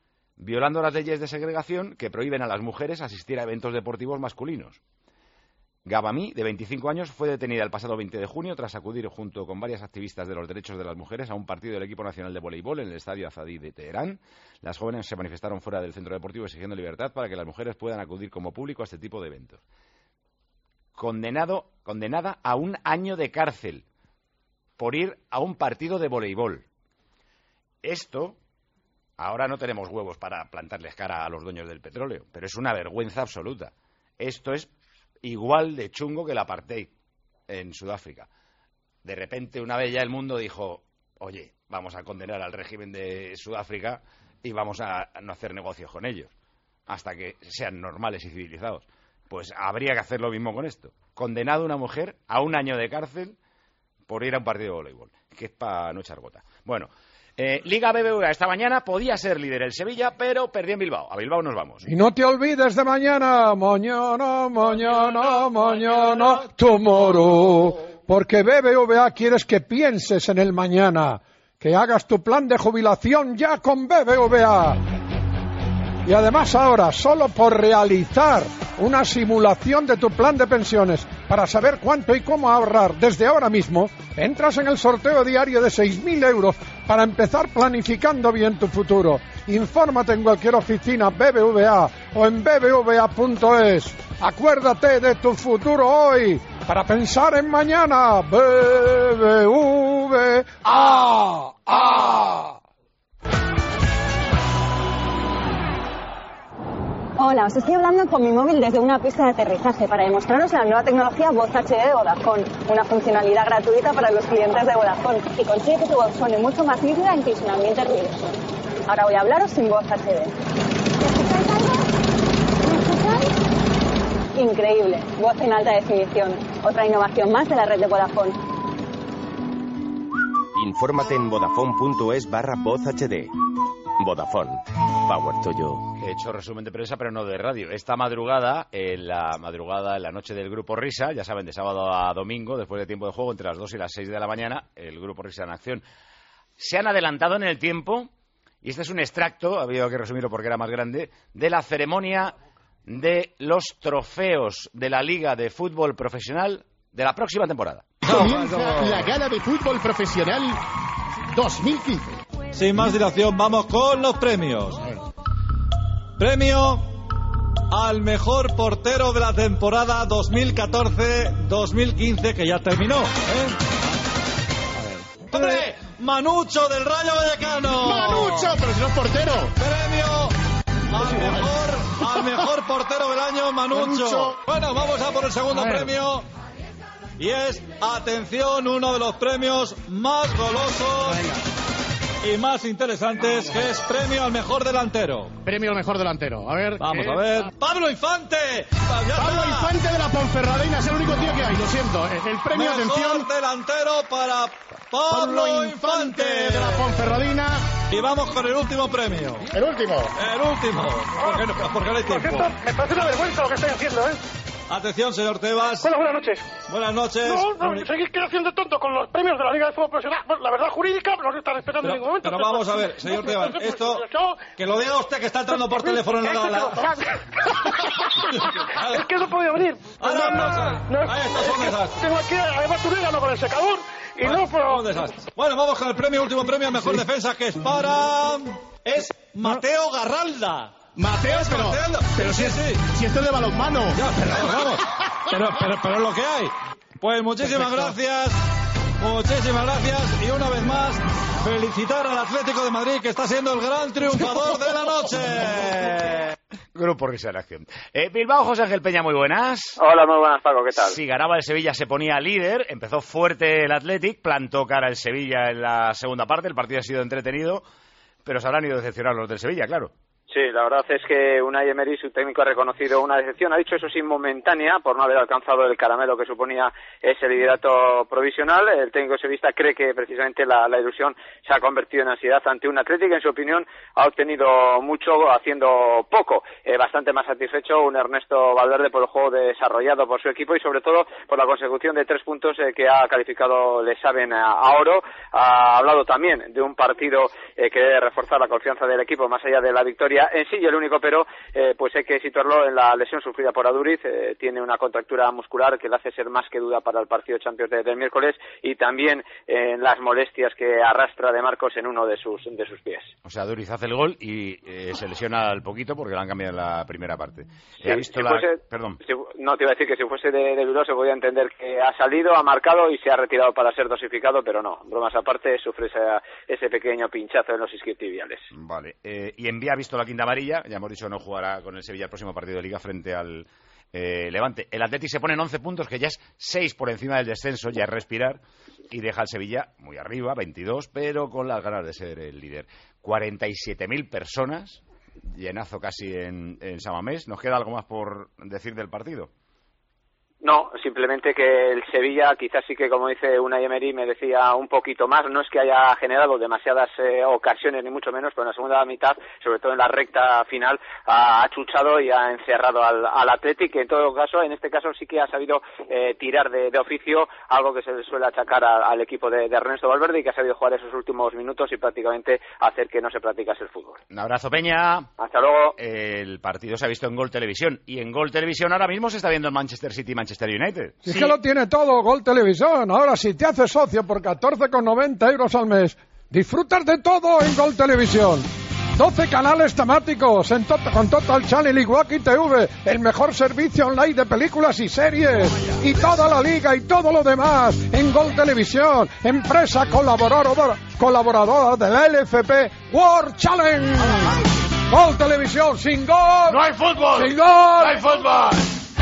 violando las leyes de segregación que prohíben a las mujeres asistir a eventos deportivos masculinos. Gabamí, de veinticinco años, fue detenida el pasado veinte de junio tras acudir junto con varias activistas de los derechos de las mujeres a un partido del equipo nacional de voleibol en el estadio Azadí de Teherán. Las jóvenes se manifestaron fuera del centro deportivo exigiendo libertad para que las mujeres puedan acudir como público a este tipo de eventos. Condenado, condenada a un año de cárcel por ir a un partido de voleibol. Esto, ahora no tenemos huevos para plantarles cara a los dueños del petróleo, pero es una vergüenza absoluta. Esto es igual de chungo que el apartheid en Sudáfrica. De repente, una vez ya el mundo dijo, oye, vamos a condenar al régimen de Sudáfrica y vamos a no hacer negocios con ellos hasta que sean normales y civilizados. Pues habría que hacer lo mismo con esto. Condenado una mujer a un año de cárcel por ir a un partido de voleibol, que es para no echar gota. Bueno, eh, Liga B B V A esta mañana podía ser líder el Sevilla, pero perdió en Bilbao. A Bilbao nos vamos. Y no te olvides de mañana, mañana, mañana, mañana, tomorrow. Porque B B V A quieres que pienses en el mañana, que hagas tu plan de jubilación ya con B B V A. Y además ahora, solo por realizar una simulación de tu plan de pensiones para saber cuánto y cómo ahorrar desde ahora mismo, entras en el sorteo diario de seis mil euros para empezar planificando bien tu futuro. Infórmate en cualquier oficina B B V A o en b b v a punto es. Acuérdate de tu futuro hoy para pensar en mañana. B B V A. ¡Ah! Hola, os estoy hablando con mi móvil desde una pista de aterrizaje para demostraros la nueva tecnología Voz H D de Vodafone, una funcionalidad gratuita para los clientes de Vodafone y consigue que tu voz suene mucho más nítida incluso en ambiente ruidoso. Ahora voy a hablaros sin Voz H D. ¿Me escucháis algo? ¿Me escucháis? Increíble, voz en alta definición, otra innovación más de la red de Vodafone. Infórmate en vodafone punto es barra voz H D. Vodafone, power to you. He hecho resumen de prensa, pero no de radio. Esta madrugada, en la madrugada, en la noche del Grupo Risa, ya saben, de sábado a domingo, después de tiempo de juego, entre las dos y las seis de la mañana, el Grupo Risa en acción. Se han adelantado en el tiempo, y este es un extracto, ha habido que resumirlo porque era más grande, de la ceremonia de los trofeos de la Liga de Fútbol Profesional de la próxima temporada. Comienza la Gala de Fútbol Profesional dos mil quince. Sin más dilación, vamos con los premios. Premio al mejor portero de la temporada dos mil catorce dos mil quince, que ya terminó, ¿eh? ¡Hombre! ¡Manucho del Rayo Vallecano! ¡Manucho! ¡Pero si no es portero! Premio al mejor, al mejor portero del año, Manucho. Manucho. Bueno, vamos a por el segundo premio. Y es, atención, uno de los premios más golosos y más interesantes, que es premio al mejor delantero. Premio al mejor delantero. A ver. Vamos ¿qué? a ver. ¡Pablo Infante! Pablo Infante de la Ponferradina es el único tío que hay, lo siento. El premio, mejor atención. delantero para Pablo, Pablo Infante. Infante de la Ponferradina. Y vamos con el último premio. El último. El último. Porque no, porque no hay tiempo. Por cierto, me parece una vergüenza lo que estoy haciendo, ¿eh? Atención, señor Tebas. Hola, buenas noches. Buenas noches. No, no, seguir haciendo tonto con los premios de la Liga de Fútbol Profesional. La verdad jurídica no se está respetando pero, en ningún momento. Pero vamos a ver, señor Tebas, esto, que lo diga usted que está entrando por teléfono en la... la... Es que no podía venir. Ah, no, no, no, no, ahí está, son desastres. Tengo aquí además un hígado con el secador y vale, no puedo... Un desastre. Bueno, vamos con el premio, último premio a mejor sí. defensa, que es para... Es Mateo Garralda. Mateo, pero, pero si, sí. si esto es de balonmano. Ya, pero vamos. Pero, pero, pero es lo que hay. Pues muchísimas Perfecto. gracias. Muchísimas gracias. Y una vez más, felicitar al Atlético de Madrid, que está siendo el gran triunfador de la noche. Grupo Risa en acción. Eh, Bilbao, José Ángel Peña, muy buenas. Hola, muy buenas, Paco, ¿qué tal? Si ganaba el Sevilla se ponía líder, empezó fuerte el Athletic, plantó cara el Sevilla en la segunda parte, el partido ha sido entretenido, pero se habrán ido a decepcionar los del Sevilla, claro. Sí, la verdad es que Unai Emery, su técnico, ha reconocido una decepción. Ha dicho eso sí momentánea por no haber alcanzado el caramelo que suponía ese liderato provisional. El técnico sevillista cree que precisamente la, la ilusión se ha convertido en ansiedad ante un Atlético. En su opinión, ha obtenido mucho haciendo poco. Eh, bastante más satisfecho un Ernesto Valverde por el juego desarrollado por su equipo y sobre todo por la consecución de tres puntos eh, que ha calificado, le saben, a, a oro. Ha hablado también de un partido eh, que debe reforzar la confianza del equipo más allá de la victoria sería en sí, y el único pero, eh, pues hay que situarlo en la lesión sufrida por Aduriz. Eh, tiene una contractura muscular que le hace ser más que duda para el partido de Champions del de miércoles, y también en eh, las molestias que arrastra de Marcos en uno de sus de sus pies. O sea, Aduriz hace el gol y eh, se lesiona al poquito porque lo han cambiado en la primera parte. Sí, ¿Ha visto si la... fuese, Perdón. Si, no, te iba a decir que si fuese de, de Bilbao se podía entender que ha salido, ha marcado y se ha retirado para ser dosificado, pero no, bromas aparte, sufre esa, ese pequeño pinchazo en los isquiotibiales. Vale, eh, y Envía ha visto la quinta amarilla, ya hemos dicho que no jugará con el Sevilla el próximo partido de Liga frente al eh, Levante. El Atleti se pone en once puntos, que ya es seis por encima del descenso, ya es respirar, y deja al Sevilla muy arriba, veintidós, pero con las ganas de ser el líder. cuarenta y siete mil personas, llenazo casi en, en Samamés. ¿Nos queda algo más por decir del partido? No, simplemente que el Sevilla quizás sí que, como dice Unai Emery, merecía un poquito más. No es que haya generado demasiadas eh, ocasiones, ni mucho menos, pero en la segunda mitad, sobre todo en la recta final, ha achuchado y ha encerrado al, al Athletic, que en todo caso, en este caso sí que ha sabido eh, tirar de, de oficio, algo que se le suele achacar a, al equipo de, de Ernesto Valverde, y que ha sabido jugar esos últimos minutos y prácticamente hacer que no se practicase el fútbol. Un abrazo, Peña. Hasta luego. El partido se ha visto en Gol Televisión, y en Gol Televisión ahora mismo se está viendo el Manchester City Manchester United. Si sí. Es que lo tiene todo Gol Televisión. Ahora, si te haces socio por catorce con noventa euros al mes, disfrutas de todo en Gol Televisión. doce canales temáticos en to con Total Channel y Wacky T V, el mejor servicio online de películas y series, y toda la liga y todo lo demás en Gol Televisión, empresa colaboradora, colaboradora de la L F P World Challenge. Gol Televisión, sin gol no hay fútbol, sin gol no hay fútbol.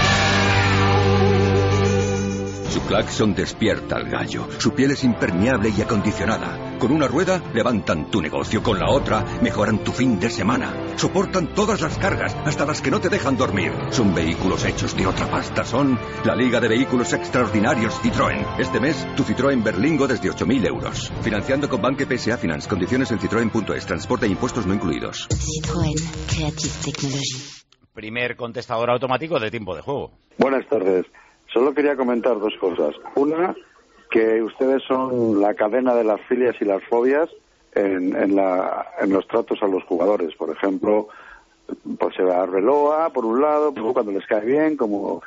Su claxon despierta al gallo. Su piel es impermeable y acondicionada. Con una rueda levantan tu negocio, con la otra mejoran tu fin de semana. Soportan todas las cargas, hasta las que no te dejan dormir. Son vehículos hechos de otra pasta. Son la Liga de Vehículos Extraordinarios Citroën. Este mes, tu Citroën Berlingo desde ocho mil euros. Financiando con Banque P S A Finance. Condiciones en citroen punto es. Transporte e impuestos no incluidos. Citroën Creative Technology. Primer contestador automático de tiempo de juego. Buenas tardes. Solo quería comentar dos cosas. Una, que ustedes son la cadena de las filias y las fobias en, en, la, en los tratos a los jugadores. Por ejemplo, pues se va a Arbeloa, por un lado, pues cuando les cae bien, como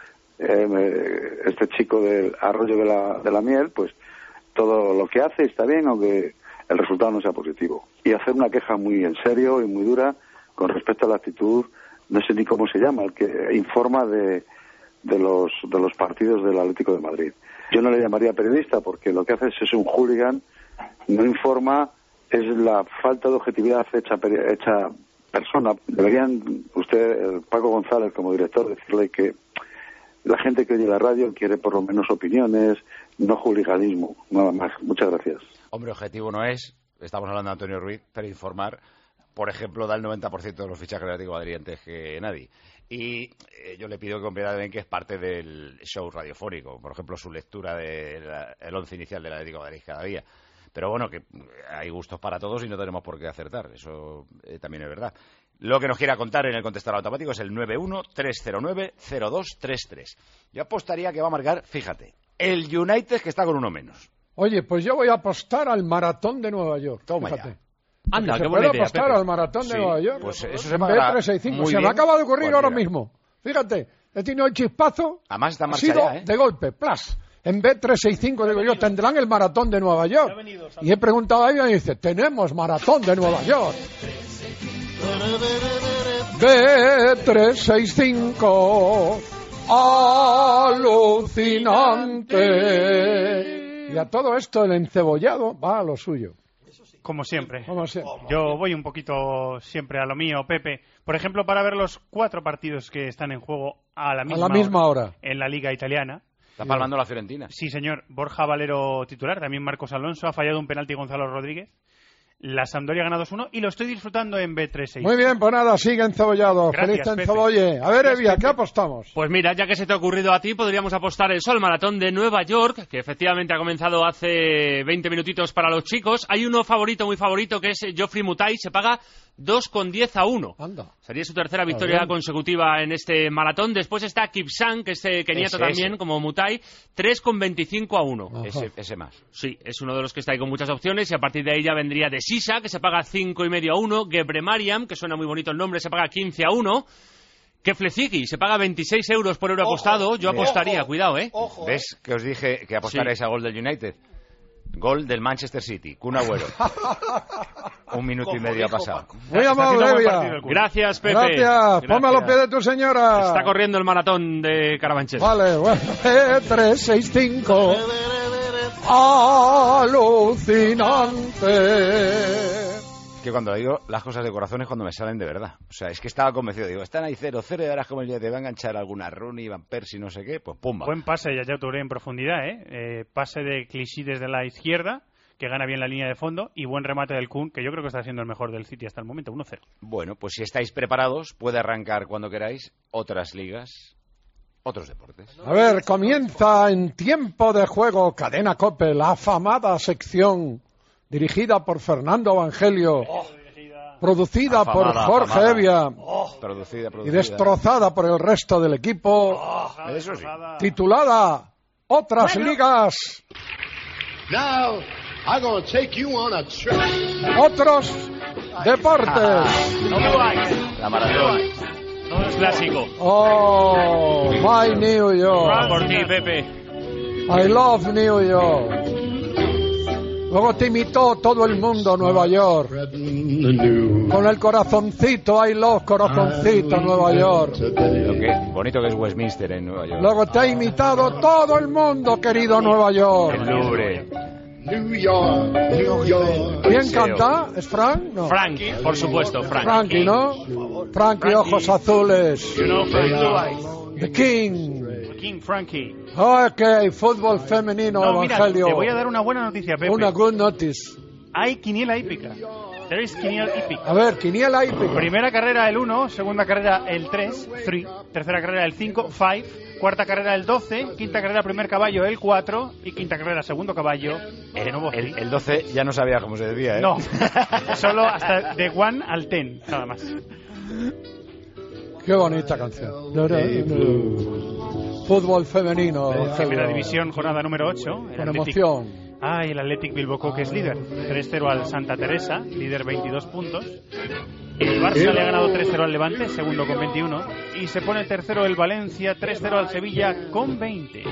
eh, este chico del Arroyo de la, de la Miel, pues todo lo que hace está bien, aunque el resultado no sea positivo. Y hacer una queja muy en serio y muy dura con respecto a la actitud, no sé ni cómo se llama, el que informa de... de los de los partidos del Atlético de Madrid. Yo no le llamaría periodista porque lo que hace es, es un hooligan, no informa, es la falta de objetividad hecha, hecha persona. Deberían usted, Paco González, como director, decirle que la gente que oye la radio quiere por lo menos opiniones, no hooliganismo, nada más. Muchas gracias. Hombre, objetivo no es, estamos hablando de Antonio Ruiz, pero informar, por ejemplo, da el noventa por ciento de los fichajes del Atlético de Madrid antes que nadie. Y eh, yo le pido que comprenda bien que es parte del show radiofónico, por ejemplo, su lectura del once inicial del Atlético de Madrid cada día. Pero bueno, que hay gustos para todos y no tenemos por qué acertar, eso eh, también es verdad. Lo que nos quiera contar en el contestador automático es el nueve uno tres cero nueve cero dos tres tres. Yo apostaría que va a marcar, fíjate, el United, que está con uno menos. Oye, pues yo voy a apostar al maratón de Nueva York. Toma fíjate. Ya. Anda, se qué puede buena idea, apostar Pepe. al maratón de Sí, Nueva York. Pues eso se en pagará B trescientos sesenta y cinco. muy Se me bien. acaba de ocurrir Pues ahora mira. mismo. Fíjate, he tenido el chispazo. Además está en ha marcha sido ya, ¿eh? de golpe, plas. En B trescientos sesenta y cinco, digo yo, tendrán el maratón de Nueva York. Y he preguntado a ella y dice, tenemos maratón de Nueva York. B trescientos sesenta y cinco, alucinante. Y a todo esto el encebollado va a lo suyo. Como siempre. Como siempre. Yo voy un poquito siempre a lo mío, Pepe. Por ejemplo, para ver los cuatro partidos que están en juego a la misma, a la misma hora, hora en la Liga Italiana. Está palmando la Fiorentina. Sí, señor. Borja Valero titular, también Marcos Alonso. Ha fallado un penalti Gonzalo Rodríguez. La Sampdoria gana dos uno y lo estoy disfrutando en B trescientos sesenta y cinco. Muy bien, pues nada, sigue encebollado. Gracias, Feliz encebolle. A ver, Evia, ¿qué apostamos? Pues mira, ya que se te ha ocurrido a ti, podríamos apostar el Sol Maratón de Nueva York, que efectivamente ha comenzado hace veinte minutitos para los chicos. Hay uno favorito, muy favorito, que es Geoffrey Mutai. Se paga dos con diez a uno. Anda. Sería su tercera victoria consecutiva en este maratón. Después está Kipsang, que es keniato Ese, también, ese. como Mutai, tres con veinticinco a uno. Ese, ese más. Sí, es uno de los que está ahí con muchas opciones. Y a partir de ahí ya vendría de Sisa, que se paga cinco y medio a uno. Gebremariam, que suena muy bonito el nombre, se paga quince a uno. Keflezighi se paga veintiséis euros por euro apostado. Yo apostaría, ojo, cuidado, ¿eh? Ojo, ¿ves que os dije que apostarais sí. a gol del United? Gol del Manchester City, Kun Agüero. Un minuto y medio ha pasado. Muy amable, Gracias, Pepe. Gracias. Ponme a los pies de tu señora. Está corriendo el maratón de Carabanchel. Vale, bueno. tres, seis, cinco. Alucinante. Que cuando digo las cosas de corazón es cuando me salen de verdad. O sea, es que estaba convencido. Digo, están ahí cero cero y ahora es como el día te va a enganchar alguna Rooney, Van Persie, no sé qué, pues pumba. Buen pase de Yaya Touré en profundidad, ¿eh? eh pase de Clichy desde la izquierda, que gana bien la línea de fondo, y buen remate del Kun, que yo creo que está siendo el mejor del City hasta el momento, uno cero. Bueno, pues si estáis preparados, puede arrancar cuando queráis otras ligas, otros deportes. A ver, comienza en tiempo de juego Cadena COPE, la afamada sección dirigida por Fernando Evangelio, oh, producida afamada, por Jorge afamada. Evia oh, producida, producida. y destrozada por el resto del equipo, oh, eso sí. titulada Otras bueno. Ligas. Now, I'm gonna take you on a trip. Otros deportes. La maratón. No es clásico. Oh, my New York. Por ti, Pepe. I love New York. Luego te imitó todo el mundo Nueva York. Con el corazoncito, I love corazoncito Nueva York. Lo que bonito que es Westminster en Nueva York. Luego te ha imitado todo el mundo, querido Nueva York. El Louvre. New York, New York. ¿Quién canta? ¿Es Frank? No. Frank, por supuesto, Frank. Frankie, ¿no? Frankie, ojos azules. You know, Frank. The King. King Frankie. Ok, fútbol femenino, no, Evangelio. Mira, te voy a dar una buena noticia, Pepe. Una good notice. Hay quiniela hípica. There is quiniela hípica. A ver, quiniela hípica. Primera carrera el uno, segunda carrera el tres, three, tercera carrera el cinco, five, cuarta carrera el doce, quinta carrera primer caballo el cuatro y quinta carrera segundo caballo el nuevo el, el doce ya no sabía cómo se decía, ¿eh? No, solo hasta de one al ten, nada más. Qué bonita canción. Fútbol femenino. Primera división, jornada número ocho. Con emoción. Ah, y el Athletic Bilbao, que es líder. tres cero al Santa Teresa, líder veintidós puntos. El Barça le ha ganado tres cero al Levante, segundo con veintiuno. Y se pone tercero el Valencia, tres cero al Sevilla con veinte.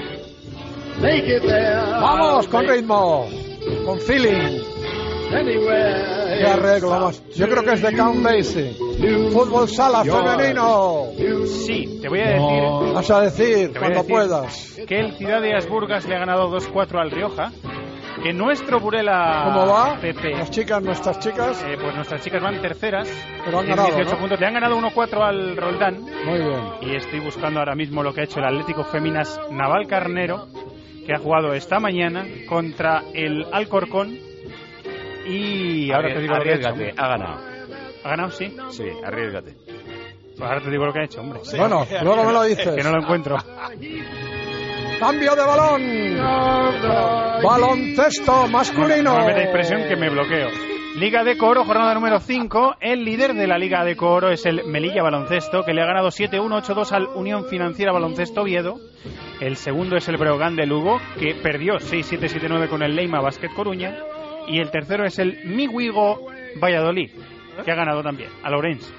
Vamos, con ritmo, con feeling. Qué arreglo más. Yo creo que es de Count Basie. Fútbol sala femenino. Sí, te voy a decir. Vas a decir cuando puedas. Que el Ciudad de Asburgas le ha ganado dos cuatro al Rioja. Que nuestro Burela. ¿Cómo va? Pepe, las chicas, nuestras chicas. Eh, pues nuestras chicas van terceras. Pero han ganado, dieciocho ¿no? puntos. Le han ganado uno cuatro al Roldán. Muy bien. Y estoy buscando ahora mismo lo que ha hecho el Atlético Féminas Navalcarnero, que ha jugado esta mañana contra el Alcorcón. Y ahora te digo lo que ha hecho. Ha ganado. ¿Ha ganado? Sí. Sí, arriesgate. Pues ahora te digo lo que ha hecho, hombre. Sí. Bueno, luego me lo dices. Que no lo encuentro. Cambio de balón. Baloncesto masculino. No, no me da impresión que me bloqueo. Liga de Coro, jornada número cinco. El líder de la Liga de Coro es el Melilla Baloncesto, que le ha ganado siete uno, ocho dos al Unión Financiera Baloncesto Oviedo. El segundo es el Breogán de Lugo, que perdió seis siete siete nueve con el Leima Basket Coruña. Y el tercero es el Miwigo Valladolid, que ha ganado también a Lourenço.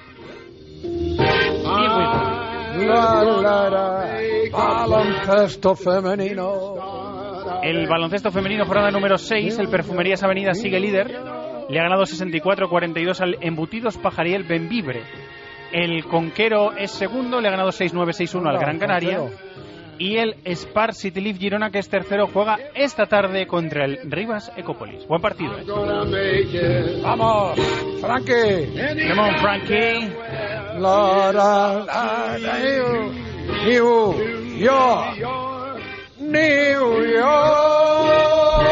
Miwigo. La, la, la, baloncesto femenino. El baloncesto femenino, jornada número seis. El Perfumerías Avenida sigue líder. Le ha ganado sesenta y cuatro cuarenta y dos al Embutidos Pajariel Benvibre. El Conquero es segundo. Le ha ganado seis nueve seis uno al Gran Canaria. Y el Spar City Leaf Girona, que es tercero, juega esta tarde contra el Rivas Ecopolis. Buen partido, ¿eh? Vamos, Frankie. Come on, Frankie. La, la, la, la, New, New York, New York,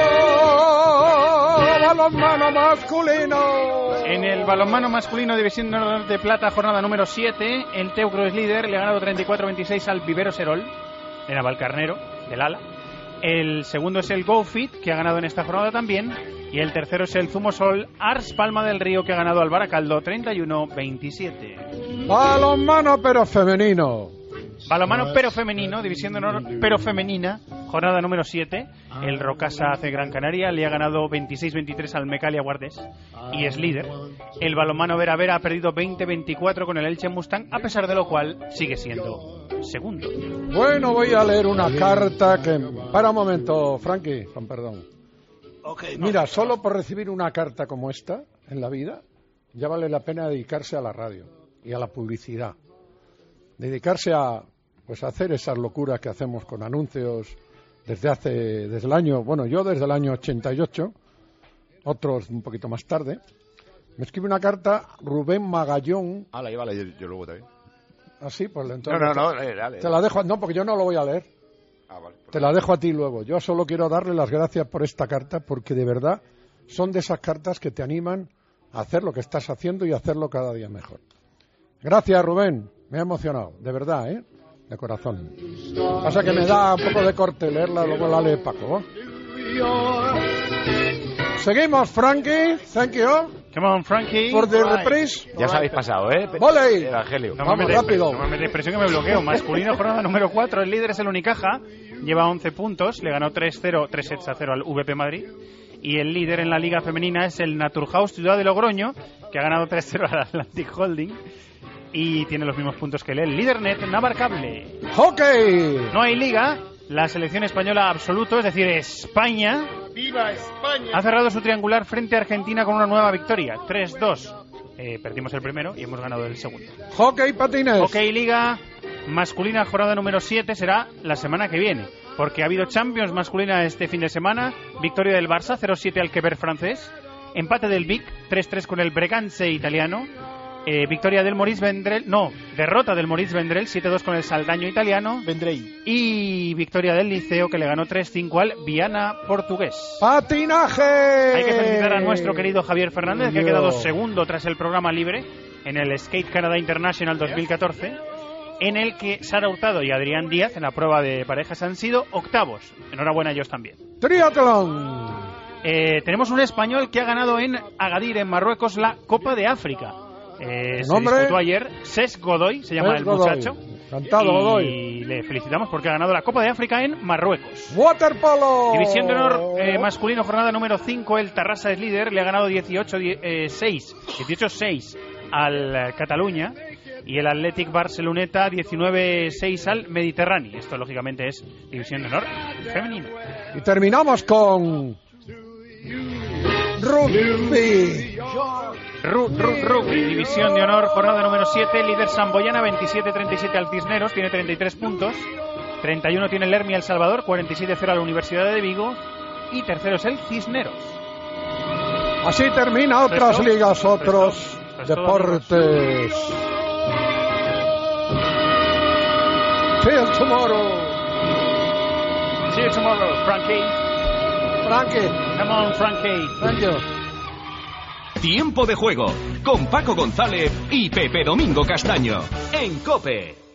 balonmano masculino. En el balonmano masculino, división de plata, jornada número siete, el Teucro es líder, le ha ganado treinta y cuatro veintiséis al Vivero Serol, de Navalcarnero, del Ala. El segundo es el GoFit, que ha ganado en esta jornada también. Y el tercero es el Zumosol Ars Palma del Río, que ha ganado al Baracaldo treinta y uno veintisiete. Balonmano pero femenino. Balonmano pero femenino, división de honor pero femenina, jornada número siete. El Rocasa hace Gran Canaria, le ha ganado veintiséis veintitrés al Mecalia Guardés y es líder. El balonmano Vera Vera ha perdido veinte veinticuatro con el Elche Mustang, a pesar de lo cual sigue siendo segundo. Bueno, voy a leer una carta que... Para un momento, Frankie, con perdón. Okay, no, Mira, no, solo no. por recibir una carta como esta en la vida, ya vale la pena dedicarse a la radio y a la publicidad. Dedicarse a, pues, a hacer esas locuras que hacemos con anuncios desde hace, desde el año, bueno, yo desde el año ochenta y ocho, otros un poquito más tarde. Me escribe una carta Rubén Magallón. Ah, la iba a leer yo luego también. Ah, sí, pues entonces... No, no, no, dale, dale. Te la dejo, no, porque yo no lo voy a leer. Ah, vale. Te la dejo a ti luego. Yo solo quiero darle las gracias por esta carta, porque de verdad son de esas cartas que te animan a hacer lo que estás haciendo y hacerlo cada día mejor. Gracias, Rubén. Me ha emocionado, de verdad, ¿eh? De corazón. Pasa que me da un poco de corte leerla, luego la lee Paco, ¿eh? Seguimos, Frankie. Thank you. Come on, Frankie. For the reprise. Ya os habéis pasado, ¿eh? ¡Voley! Evangelio. No Vamos, me metéis- rápido. No me metéis presión que me bloqueo. Masculino, jornada número cuatro. El líder es el Unicaja. Lleva once puntos. Le ganó tres cero, tres sets a cero al V P Madrid. Y el líder en la liga femenina es el Naturhaus Ciudad de Logroño, que ha ganado tres cero al Atlantic Holding. Y tiene los mismos puntos que él. El líder net, Navarcable. ¡Hockey! No hay liga. La selección española absoluto, es decir, España, ¡Viva España! ha cerrado su triangular frente a Argentina con una nueva victoria. tres dos. Eh, perdimos el primero y hemos ganado el segundo. Hockey patines. Hockey Liga masculina, jornada número siete, será la semana que viene, porque ha habido Champions masculina este fin de semana. Victoria del Barça, cero siete al Quebec francés. Empate del Vic, tres tres con el Breganze italiano. Eh, victoria del Maurice Vendrell, no, derrota del Maurice Vendrell, siete dos con el Saldaño italiano. Vendrell. Y victoria del Liceo, que le ganó tres cinco al Viana portugués. ¡Patinaje! Hay que felicitar a nuestro querido Javier Fernández, que ha Yo. quedado segundo tras el programa libre en el Skate Canada International dos mil catorce, en el que Sara Hurtado y Adrián Díaz en la prueba de parejas han sido octavos. Enhorabuena a ellos también. Triatlón. Eh, tenemos un español que ha ganado en Agadir, en Marruecos, la Copa de África. Eh, se ¿Nombre? disputó ayer. Ses Godoy se llama Ses el Godoy. muchacho. Encantado, y Godoy. le felicitamos porque ha ganado la Copa de África en Marruecos. Waterpolo. División de honor eh, masculino, jornada número cinco. El Tarrasa es líder, le ha ganado dieciocho seis dieciocho seis al eh, Cataluña. Y el Athletic Barceloneta diecinueve seis al Mediterráneo. Esto lógicamente es división de honor femenina. Y terminamos con rugby. Ru- ru- Rugby, división de honor, jornada número siete. Líder Samboyana, veintisiete treinta y siete al Cisneros, tiene treinta y tres puntos. treinta y uno tiene el Lermi El Salvador, cuarenta y siete cero a la Universidad de Vigo. Y tercero es el Cisneros. Así termina otras Resto, ligas, otros resto, resto, deportes. See you tomorrow. See you tomorrow, Frankie. Frankie. Come on, Frankie. Thank you. Tiempo de juego con Paco González y Pepe Domingo Castaño en COPE.